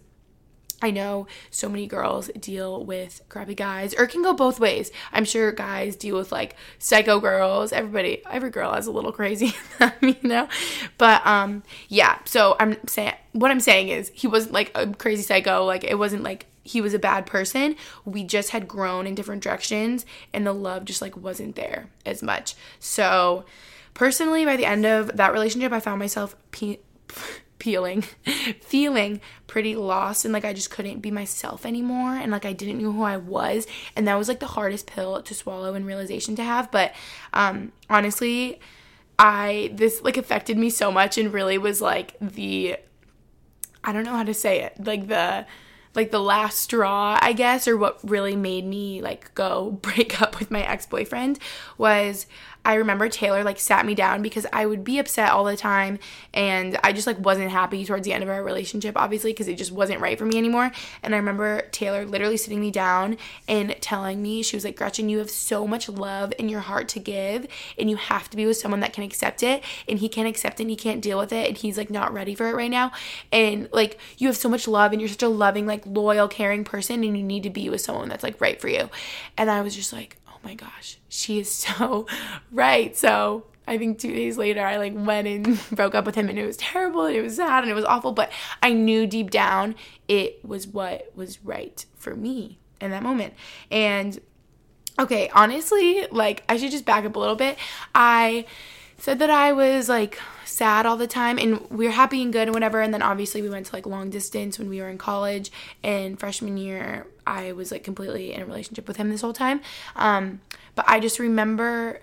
I know so many girls deal with crappy guys, or it can go both ways. I'm sure guys deal with like psycho girls. Everybody, every girl has a little crazy, you know? But um, yeah, so I'm saying, what I'm saying is he wasn't like a crazy psycho. Like it wasn't like he was a bad person. We just had grown in different directions and the love just like wasn't there as much. So personally, by the end of that relationship, I found myself pe- peeling, feeling pretty lost, and like I just couldn't be myself anymore, and like I didn't know who I was, and that was like the hardest pill to swallow and realization to have. But um, honestly, I this like affected me so much and really was like the, I don't know how to say it, like the like the last straw, I guess, or what really made me like go break up with my ex-boyfriend was I remember Taylor like sat me down because I would be upset all the time and I just like wasn't happy towards the end of our relationship, obviously, because it just wasn't right for me anymore. And I remember Taylor literally sitting me down and telling me, she was like, Gretchen, you have so much love in your heart to give and you have to be with someone that can accept it, and he can't accept it and he can't deal with it and he's like not ready for it right now. And like you have so much love and you're such a loving, like loyal, caring person, and you need to be with someone that's like right for you. And I was just like, oh my gosh, she is so right. So I think two days later, I like went and broke up with him, and it was terrible, and it was sad, and it was awful, but I knew deep down it was what was right for me in that moment. And okay, honestly, like I should just back up a little bit. I said that I was like sad all the time and we were happy and good and whatever, and then obviously we went to like long distance when we were in college, and freshman year I was like completely in a relationship with him this whole time. Um, but I just remember,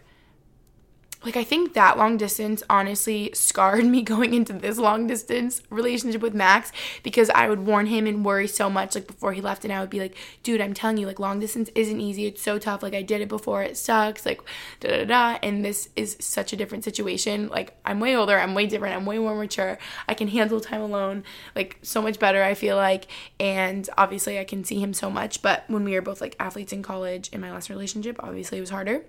like, I think that long distance honestly scarred me going into this long distance relationship with Max, because I would warn him and worry so much like before he left, and I would be like, dude, I'm telling you, like, long distance isn't easy. It's so tough. Like, I did it before. It sucks. Like, da da da. And this is such a different situation. Like, I'm way older. I'm way different. I'm way more mature. I can handle time alone, like, so much better, I feel like. And obviously I can see him so much. But when we were both like athletes in college in my last relationship, obviously it was harder.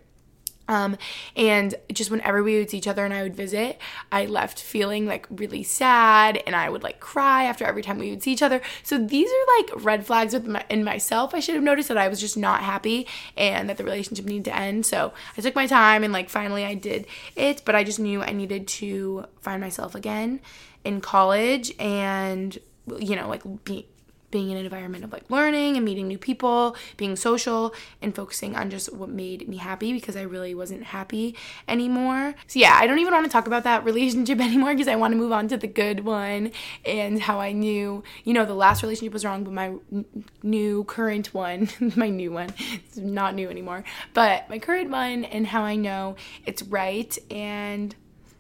Um, and just whenever we would see each other and I would visit, I left feeling like really sad, and I would like cry after every time we would see each other. So these are like red flags with my, in myself. I should have noticed that I was just not happy and that the relationship needed to end. So I took my time and like finally I did it, but I just knew I needed to find myself again in college and, you know, like be being in an environment of like learning and meeting new people, being social, and focusing on just what made me happy, because I really wasn't happy anymore. So yeah, I don't even want to talk about that relationship anymore, because I want to move on to the good one and how I knew, you know, the last relationship was wrong, but my n- new current one, my new one, it's not new anymore, but my current one, and how I know it's right. And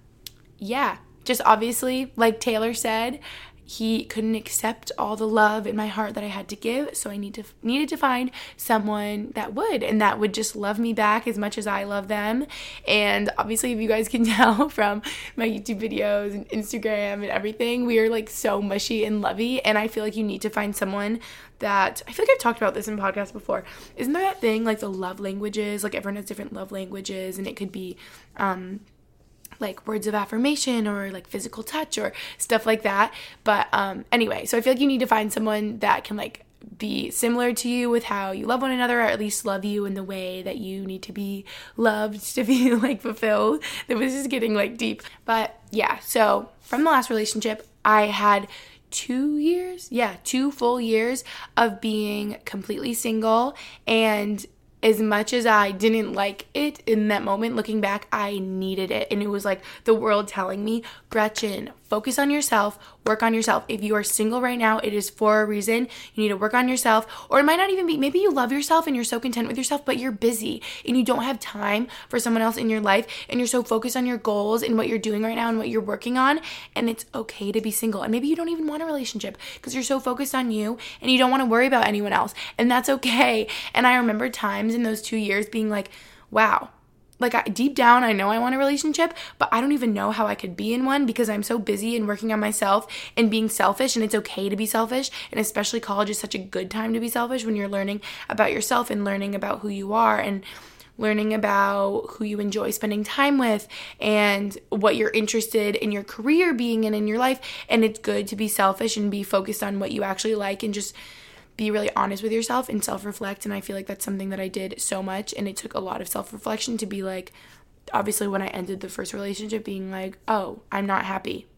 yeah, just obviously, like Taylor said, he couldn't accept all the love in my heart that I had to give, so I need to needed to find someone that would, and that would just love me back as much as I love them. And obviously, if you guys can tell from my YouTube videos and Instagram and everything, we are like so mushy and lovey, and I feel like you need to find someone that, I feel like I've talked about this in podcasts before. Isn't there that thing, like the love languages? Like everyone has different love languages, and it could be, um, like words of affirmation or like physical touch or stuff like that. But um anyway, so I feel like you need to find someone that can like be similar to you with how you love one another, or at least love you in the way that you need to be loved to be like fulfilled. That was just getting like deep. But yeah, so from the last relationship, I had two years, yeah, two full years of being completely single. And as much as I didn't like it in that moment, looking back, I needed it. And it was like the world telling me, Gretchen, focus on yourself, work on yourself. If you are single right now, it is for a reason. You need to work on yourself. Or it might not even be, maybe you love yourself and you're so content with yourself, but you're busy and you don't have time for someone else in your life, and you're so focused on your goals and what you're doing right now and what you're working on. And it's okay to be single. And maybe you don't even want a relationship because you're so focused on you and you don't want to worry about anyone else. And that's okay. And I remember times in those two years being like, wow, like I, deep down, I know I want a relationship, but I don't even know how I could be in one because I'm so busy and working on myself and being selfish. And it's okay to be selfish. And especially college is such a good time to be selfish when you're learning about yourself and learning about who you are and learning about who you enjoy spending time with and what you're interested in your career being in in your life. And it's good to be selfish and be focused on what you actually like and just be really honest with yourself and self-reflect. And I feel like that's something that I did so much, and it took a lot of self-reflection to be like, obviously when I ended the first relationship, being like, oh, I'm not happy.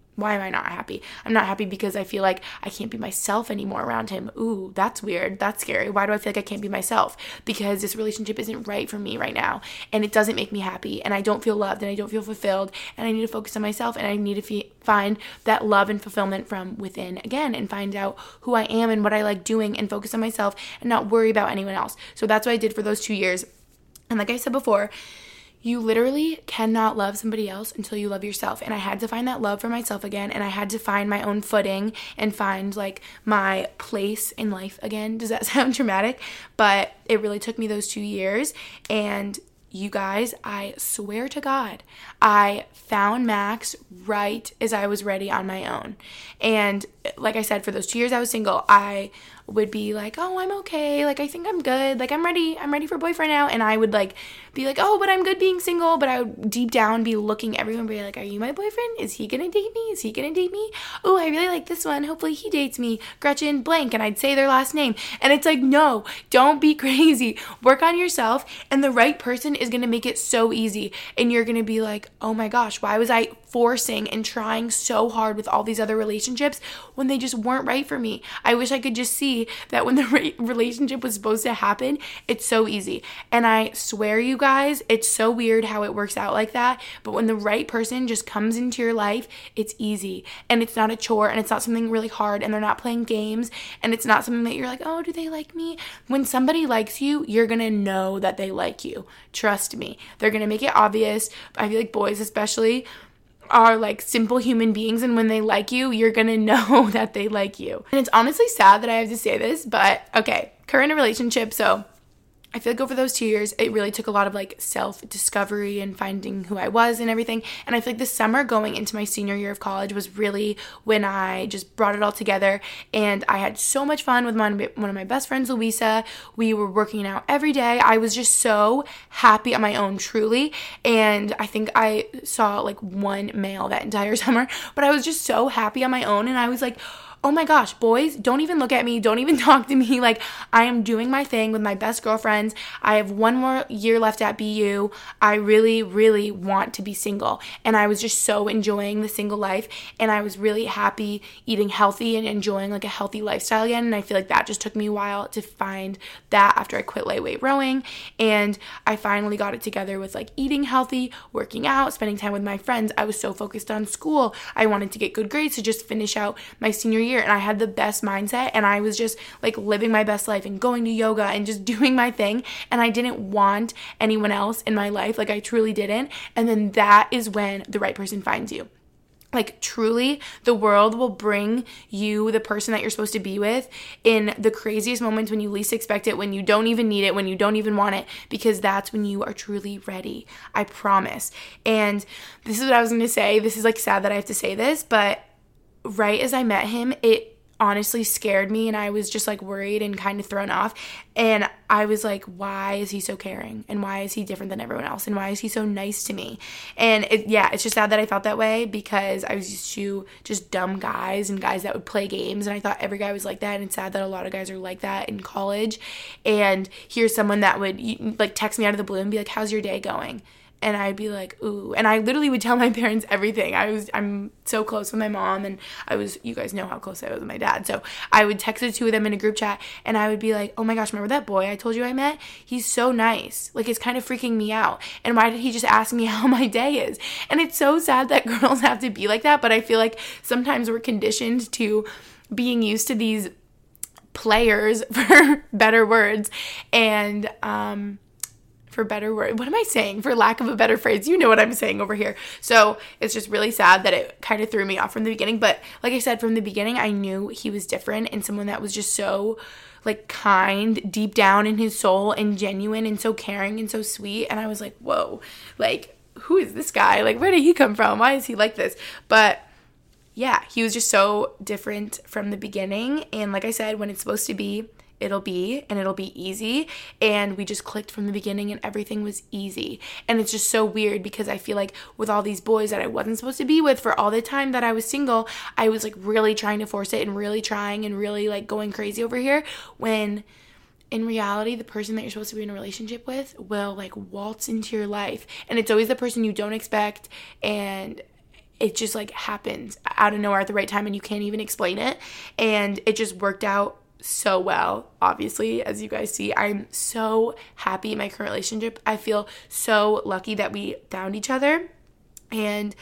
Why am I not happy? I'm not happy because I feel like I can't be myself anymore around him. Ooh, that's weird. That's scary. Why do I feel like I can't be myself? Because this relationship isn't right for me right now, and it doesn't make me happy, and I don't feel loved, and I don't feel fulfilled, and I need to focus on myself, and I need to f- find that love and fulfillment from within again, and find out who I am and what I like doing, and focus on myself and not worry about anyone else. So that's what I did for those two years. And like I said before, you literally cannot love somebody else until you love yourself. And I had to find that love for myself again. And I had to find my own footing and find like my place in life again. Does that sound dramatic? But it really took me those two years. And you guys, I swear to God, I found Max right as I was ready on my own. And like I said, for those two years I was single, I would be like, oh, I'm okay. Like, I think I'm good. Like, I'm ready. I'm ready for a boyfriend now. And I would like be like, oh, but I'm good being single. But I would deep down be looking everyone, be like, are you my boyfriend? Is he going to date me? Is he going to date me? Oh, I really like this one. Hopefully he dates me. Gretchen blank. And I'd say their last name. And it's like, no, don't be crazy. Work on yourself. And the right person is going to make it so easy. And you're going to be like, oh my gosh, why was I forcing and trying so hard with all these other relationships when they just weren't right for me? I wish I could just see that when the re- relationship was supposed to happen, it's so easy. And I swear, you guys, it's so weird how it works out like that. But when the right person just comes into your life, it's easy. And it's not a chore, and it's not something really hard, and they're not playing games, and it's not something that you're like, oh, do they like me? When somebody likes you, you're going to know that they like you. Trust me. They're going to make it obvious. I feel like boys especially are like simple human beings, and when they like you, you're gonna know that they like you. And it's honestly sad that I have to say this, but okay, current relationship. So I feel like over those two years, it really took a lot of like self-discovery and finding who I was and everything. And I feel like the summer going into my senior year of college was really when I just brought it all together. And I had so much fun with one, one of my best friends, Louisa. We were working out every day. I was just so happy on my own, truly. And I think I saw like one male that entire summer, but I was just so happy on my own. And I was like, oh my gosh, boys, don't even look at me. Don't even talk to me. Like, I am doing my thing with my best girlfriends. I have one more year left at B U. I really, really want to be single. And I was just so enjoying the single life. And I was really happy eating healthy and enjoying like a healthy lifestyle again. And I feel like that just took me a while to find that after I quit lightweight rowing. And I finally got it together with like eating healthy, working out, spending time with my friends. I was so focused on school. I wanted to get good grades to just finish out my senior year. And I had the best mindset, and I was just like living my best life and going to yoga and just doing my thing, and I didn't want anyone else in my life. Like, I truly didn't. And then that is when the right person finds you. Like, truly, the world will bring you the person that you're supposed to be with in the craziest moments, when you least expect it, when you don't even need it, when you don't even want it, because that's when you are truly ready. I promise. And this is what I was going to say. This is like sad that I have to say this, but right as I met him, it honestly scared me, and I was just like worried and kind of thrown off. And I was like, why is he so caring? And why is he different than everyone else? And why is he so nice to me? And it, yeah, it's just sad that I felt that way, because I was used to just dumb guys and guys that would play games. And I thought every guy was like that. And it's sad that a lot of guys are like that in college. And here's someone that would like text me out of the blue and be like, how's your day going? And I'd be like, ooh. And I literally would tell my parents everything. I was, I'm so close with my mom, and I was, you guys know how close I was with my dad. So I would text the two of them in a group chat, and I would be like, oh my gosh, remember that boy I told you I met? He's so nice. Like, it's kind of freaking me out. And why did he just ask me how my day is? And it's so sad that girls have to be like that. But I feel like sometimes we're conditioned to being used to these players, for better words. And, um... for better word, what am I saying? For lack of a better phrase, you know what I'm saying over here. So it's just really sad that it kind of threw me off from the beginning. But like I said, from the beginning, I knew he was different, and someone that was just so like kind deep down in his soul, and genuine, and so caring, and so sweet. And I was like, whoa, like, who is this guy? Like, where did he come from? Why is he like this? But yeah, he was just so different from the beginning. And like I said, when it's supposed to be, it'll be, and it'll be easy. And we just clicked from the beginning, and everything was easy. And it's just so weird, because I feel like with all these boys that I wasn't supposed to be with for all the time that I was single, I was like really trying to force it, and really trying, and really like going crazy over here, when in reality, the person that you're supposed to be in a relationship with will like waltz into your life. And it's always the person you don't expect. And it just like happens out of nowhere at the right time and you can't even explain it. And it just worked out so well. Obviously, as you guys see, I'm so happy in my current relationship. I feel so lucky that we found each other. And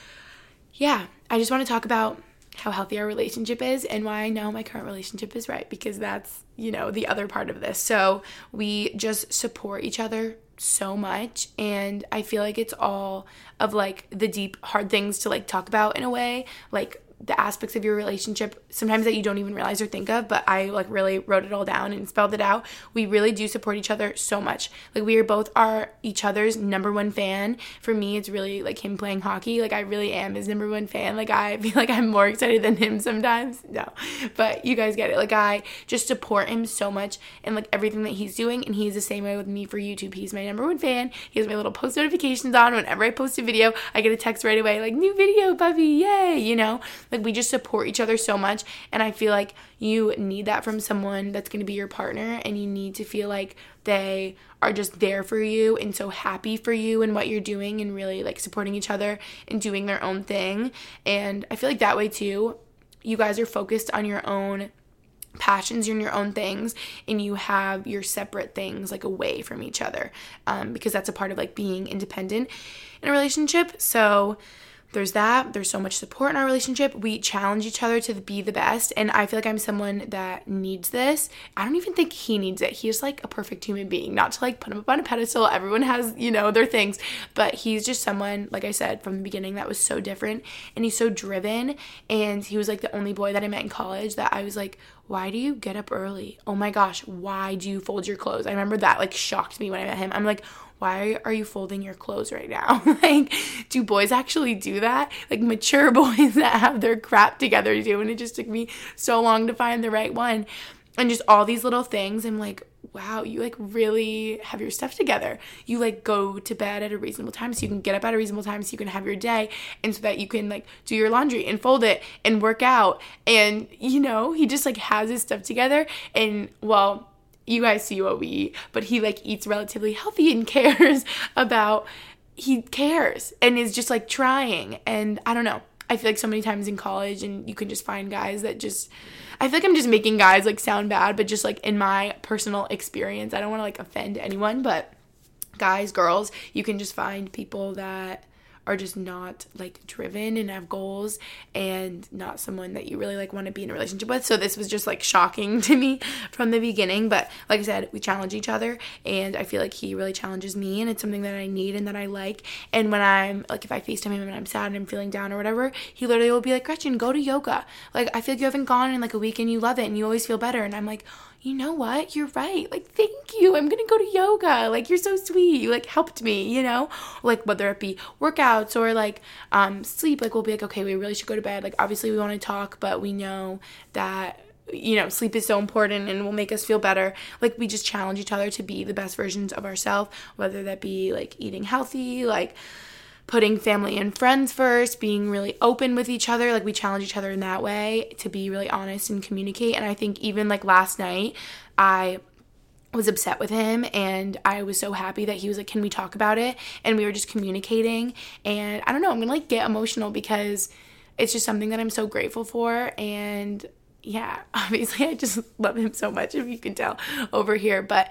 yeah, I just want to talk about how healthy our relationship is and why I know my current relationship is right, because that's, you know, the other part of this. So we just support each other so much, and I feel like it's all of like the deep hard things to like talk about in a way, like the aspects of your relationship sometimes that you don't even realize or think of, but I like really wrote it all down and spelled it out. We really do support each other so much. Like we are both are each other's number one fan. For me, it's really like him playing hockey. Like I really am his number one fan. Like I feel like I'm more excited than him sometimes. No, but you guys get it. Like I just support him so much and like everything that he's doing, and he's the same way with me for YouTube. He's my number one fan. He has my little post notifications on. Whenever I post a video, I get a text right away like, new video, Buffy, yay, you know? Like we just support each other so much, and I feel like you need that from someone that's going to be your partner, and you need to feel like they are just there for you and so happy for you and what you're doing and really like supporting each other and doing their own thing. And I feel like that way too, you guys are focused on your own passions and your own things, and you have your separate things like away from each other, um, because that's a part of like being independent in a relationship. So there's that. There's so much support in our relationship. We challenge each other to be the best, and I feel like I'm someone that needs this. I don't even think he needs it. He's like a perfect human being. Not to like put him up on a pedestal. Everyone has, you know, their things, but he's just someone, like I said, from the beginning that was so different, and he's so driven, and he was like the only boy that I met in college that I was like, why do you get up early? Oh my gosh, why do you fold your clothes? I remember that like shocked me when I met him. I'm like, why are you folding your clothes right now? Like, do boys actually do that? Like mature boys that have their crap together do, and it just took me so long to find the right one. And just all these little things, I'm like, wow, you like really have your stuff together. You like go to bed at a reasonable time so you can get up at a reasonable time so you can have your day, and so that you can like do your laundry and fold it and work out. And you know, he just like has his stuff together. And well, you guys see what we eat, but he like eats relatively healthy and cares about, he cares and is just like trying. And I don't know, I feel like so many times in college, and you can just find guys that just, I feel like I'm just making guys like sound bad, but just like in my personal experience, I don't want to like offend anyone, but guys, girls, you can just find people that are just not like driven and have goals, and not someone that you really like want to be in a relationship with. So this was just like shocking to me from the beginning, but like I said, we challenge each other, and I feel like he really challenges me, and it's something that I need and that I like. And when I'm like, if I FaceTime him and I'm sad and I'm feeling down or whatever, he literally will be like, Gretchen, go to yoga. Like I feel like you haven't gone in like a week and you love it and you always feel better. And I'm like, you know what? You're right. Like, thank you. I'm going to go to yoga. Like, you're so sweet. You like helped me, you know, like whether it be workouts or like um, sleep, like we'll be like, okay, we really should go to bed. Like, obviously we want to talk, but we know that, you know, sleep is so important and will make us feel better. Like, we just challenge each other to be the best versions of ourselves, whether that be like eating healthy, like putting family and friends first, being really open with each other. Like, we challenge each other in that way to be really honest and communicate. And I think even like last night, I was upset with him, and I was so happy that he was like, can we talk about it? And we were just communicating. And I don't know, I'm gonna like get emotional because it's just something that I'm so grateful for. And yeah, obviously I just love him so much, if you can tell over here. But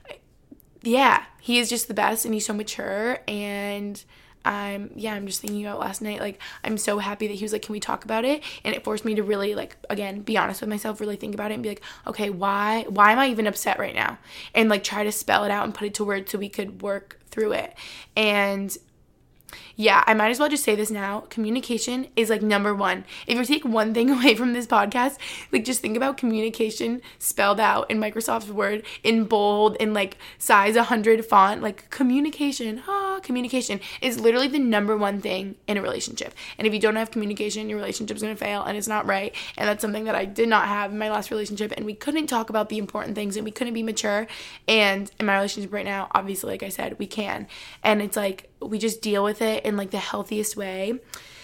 yeah, he is just the best, and he's so mature. And Um, yeah, I'm just thinking about last night, like, I'm so happy that he was like, can we talk about it? And it forced me to really, like, again, be honest with myself, really think about it and be like, okay, why, why am I even upset right now? And, like, try to spell it out and put it to words so we could work through it. And yeah, I might as well just say this now. Communication is like number one. If you take one thing away from this podcast, like just think about communication spelled out in Microsoft Word in bold and like size one hundred font. Like communication, ah, communication is literally the number one thing in a relationship. And if you don't have communication, your relationship's going to fail, and it's not right. And that's something that I did not have in my last relationship, and we couldn't talk about the important things, and we couldn't be mature. And in my relationship right now, obviously, like I said, we can. And it's like, we just deal with it in like the healthiest way.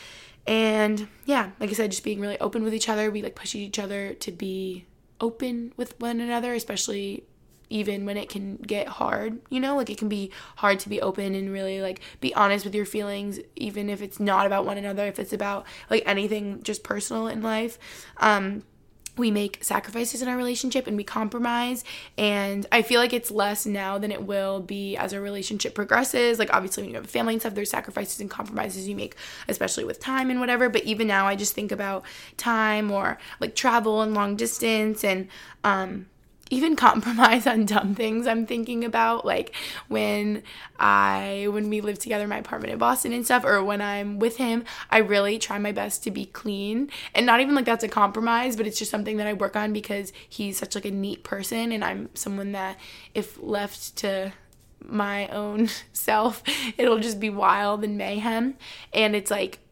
And yeah, like I said, just being really open with each other. We like push each other to be open with one another, especially even when it can get hard, you know, like it can be hard to be open and really like be honest with your feelings, even if it's not about one another, if it's about like anything just personal in life. Um, we make sacrifices in our relationship and we compromise, and I feel like it's less now than it will be as our relationship progresses. Like obviously when you have a family and stuff, there's sacrifices and compromises you make, especially with time and whatever, but even now I just think about time or like travel and long distance and um even compromise on dumb things I'm thinking about, like when I, when we lived together in my apartment in Boston and stuff, or when I'm with him, I really try my best to be clean, and not even like that's a compromise, but it's just something that I work on because he's such like a neat person, and I'm someone that if left to my own self, it'll just be wild and mayhem, and it's like,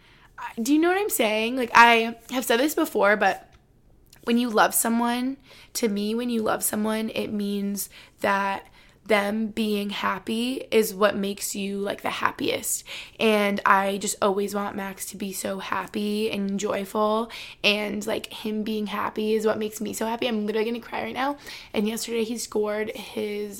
do you know what I'm saying? Like I have said this before, but when you love someone, to me, when you love someone, it means that them being happy is what makes you like the happiest. And I just always want Max to be so happy and joyful, and like him being happy is what makes me so happy. I'm literally gonna cry right now. And yesterday he scored his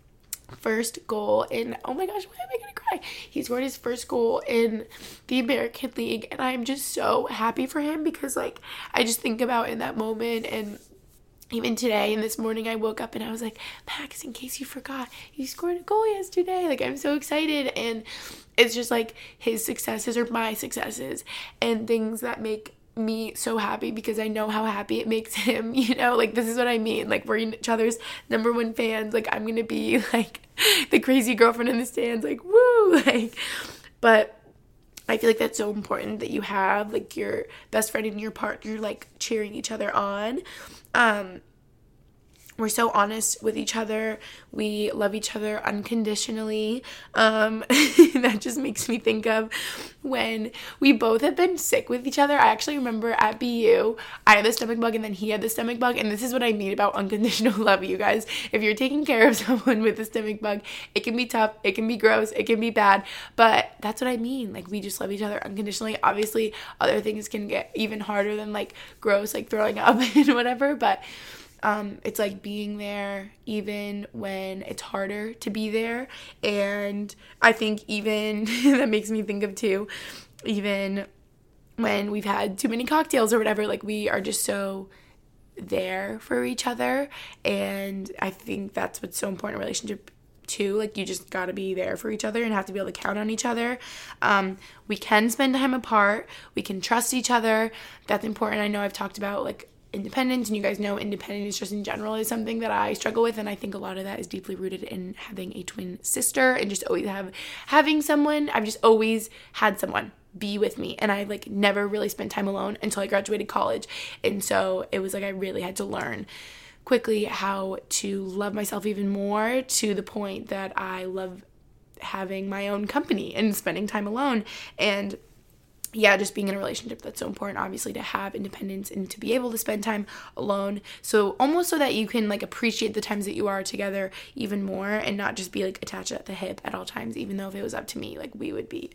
first goal in, oh my gosh, why am I gonna cry? He scored his first goal in the American League, and I'm just so happy for him because like I just think about in that moment, and even today and this morning I woke up and I was like, Max, in case you forgot, you scored a goal yesterday. Like I'm so excited, and it's just like his successes are my successes and things that make me so happy because I know how happy it makes him, you know, like this is what I mean, like we're each other's number one fans. Like I'm gonna be like the crazy girlfriend in the stands, like woo, like, but I feel like that's so important that you have like your best friend and your partner like cheering each other on. um We're so honest with each other. We love each other unconditionally. Um, that just makes me think of when we both have been sick with each other. I actually remember at B U, I had the stomach bug and then he had the stomach bug. And this is what I mean about unconditional love, you guys. If you're taking care of someone with a stomach bug, it can be tough. It can be gross. It can be bad. But that's what I mean. Like we just love each other unconditionally. Obviously, other things can get even harder than like gross, like throwing up and whatever. But Um, it's like being there even when it's harder to be there. And I think even, that makes me think of too, even when we've had too many cocktails or whatever, like we are just so there for each other. And I think that's what's so important in a relationship too. Like you just gotta be there for each other and have to be able to count on each other. Um, we can spend time apart. We can trust each other. That's important. I know I've talked about like independence, and you guys know independence just in general is something that I struggle with, and I think a lot of that is deeply rooted in having a twin sister and just always have having someone. I've just always had someone be with me, and I like never really spent time alone until I graduated college. And so it was like I really had to learn quickly how to love myself even more, to the point that I love having my own company and spending time alone. And yeah, just being in a relationship, that's so important, obviously, to have independence and to be able to spend time alone. So almost so that you can like appreciate the times that you are together even more, and not just be like attached at the hip at all times. Even though if it was up to me, like we would be,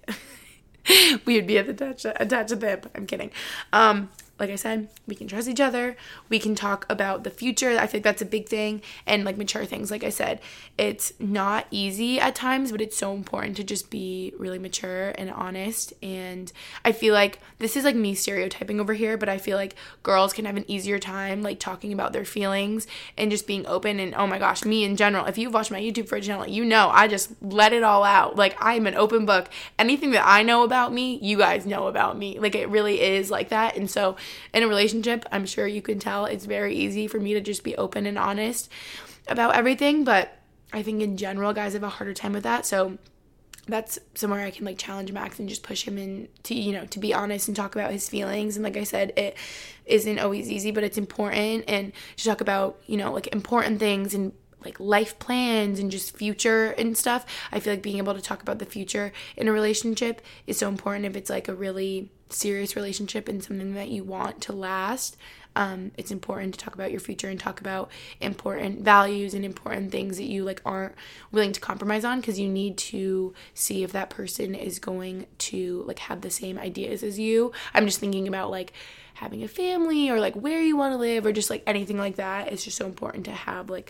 we would be at the attached, attached at the hip. I'm kidding. Um, like I said, we can trust each other. We can talk about the future. I think that's a big thing. And like mature things, like I said, it's not easy at times, but it's so important to just be really mature and honest. And I feel like this is like me stereotyping over here, but I feel like girls can have an easier time like talking about their feelings and just being open. And oh my gosh, me in general, if you've watched my YouTube for a channel, you know I just let it all out. Like I'm an open book. Anything that I know about me, you guys know about me. Like it really is like that. And so in a relationship, I'm sure you can tell it's very easy for me to just be open and honest about everything, but I think in general guys have a harder time with that. So that's somewhere I can like challenge Max and just push him in to, you know, to be honest and talk about his feelings. And like I said, it isn't always easy, but it's important. And to talk about, you know, like important things and like life plans and just future and stuff. I feel like being able to talk about the future in a relationship is so important if it's like a really serious relationship and something that you want to last. Um, it's important to talk about your future and talk about important values and important things that you like aren't willing to compromise on, because you need to see if that person is going to like have the same ideas as you. I'm just thinking about like having a family or like where you want to live or just like anything like that. It's just so important to have like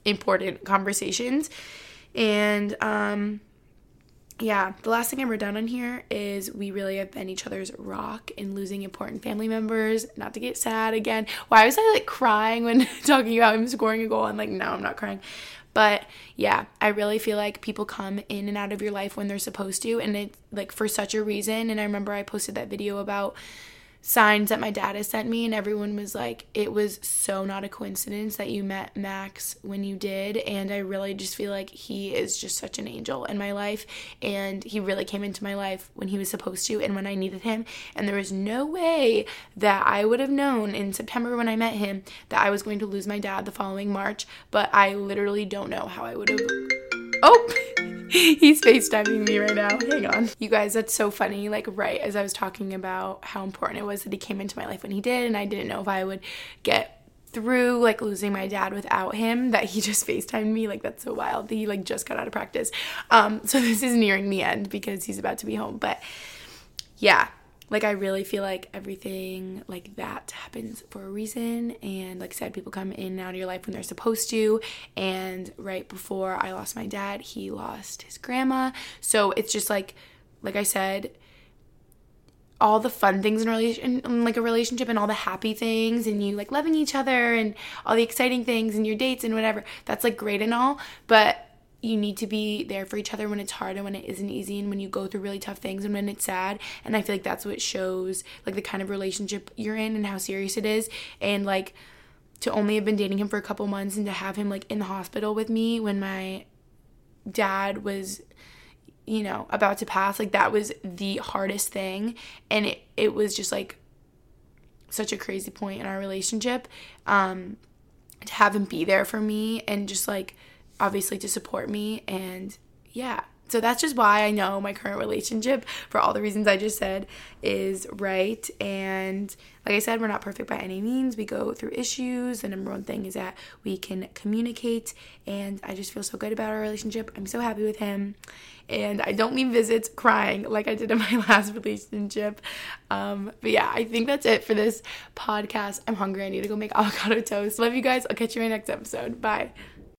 important conversations. And um yeah, the last thing I wrote down on here is we really have been each other's rock in losing important family members. Not to get sad again. Why was I like crying when talking about him scoring a goal? I'm like, no, I'm not crying. But yeah, I really feel like people come in and out of your life when they're supposed to, and it's like for such a reason. And I remember I posted that video about signs that my dad has sent me, and everyone was like, it was so not a coincidence that you met Max when you did. And I really just feel like he is just such an angel in my life, and he really came into my life when he was supposed to and when I needed him. And there was no way that I would have known in September when I met him that I was going to lose my dad the following March, but I literally don't know how I would have. Oh, he's FaceTiming me right now. Hang on. You guys, that's so funny. Like, right as I was talking about how important it was that he came into my life when he did, and I didn't know if I would get through, like, losing my dad without him, that he just FaceTimed me. Like, that's so wild. He, like, just got out of practice. Um, so this is nearing the end because he's about to be home. But, yeah. Like, I really feel like everything like that happens for a reason. And like I said, people come in and out of your life when they're supposed to. And right before I lost my dad, he lost his grandma. So it's just like, like I said, all the fun things in, relation, in like a relationship, and all the happy things, and you like loving each other, and all the exciting things, and your dates and whatever, that's like great and all. But you need to be there for each other when it's hard and when it isn't easy, and when you go through really tough things and when it's sad. And I feel like that's what shows like the kind of relationship you're in and how serious it is. And like to only have been dating him for a couple months and to have him like in the hospital with me when my dad was, you know, about to pass, like that was the hardest thing. And it, it was just like such a crazy point in our relationship, um, to have him be there for me and just like obviously to support me. And yeah, so that's just why I know my current relationship, for all the reasons I just said, is right. And like I said, we're not perfect by any means. We go through issues. The number one thing is that we can communicate, and I just feel so good about our relationship. I'm so happy with him, and I don't leave visits crying like I did in my last relationship. Um, but yeah, I think that's it for this podcast. I'm hungry. I need to go make avocado toast. Love you guys. I'll catch you in my next episode. Bye.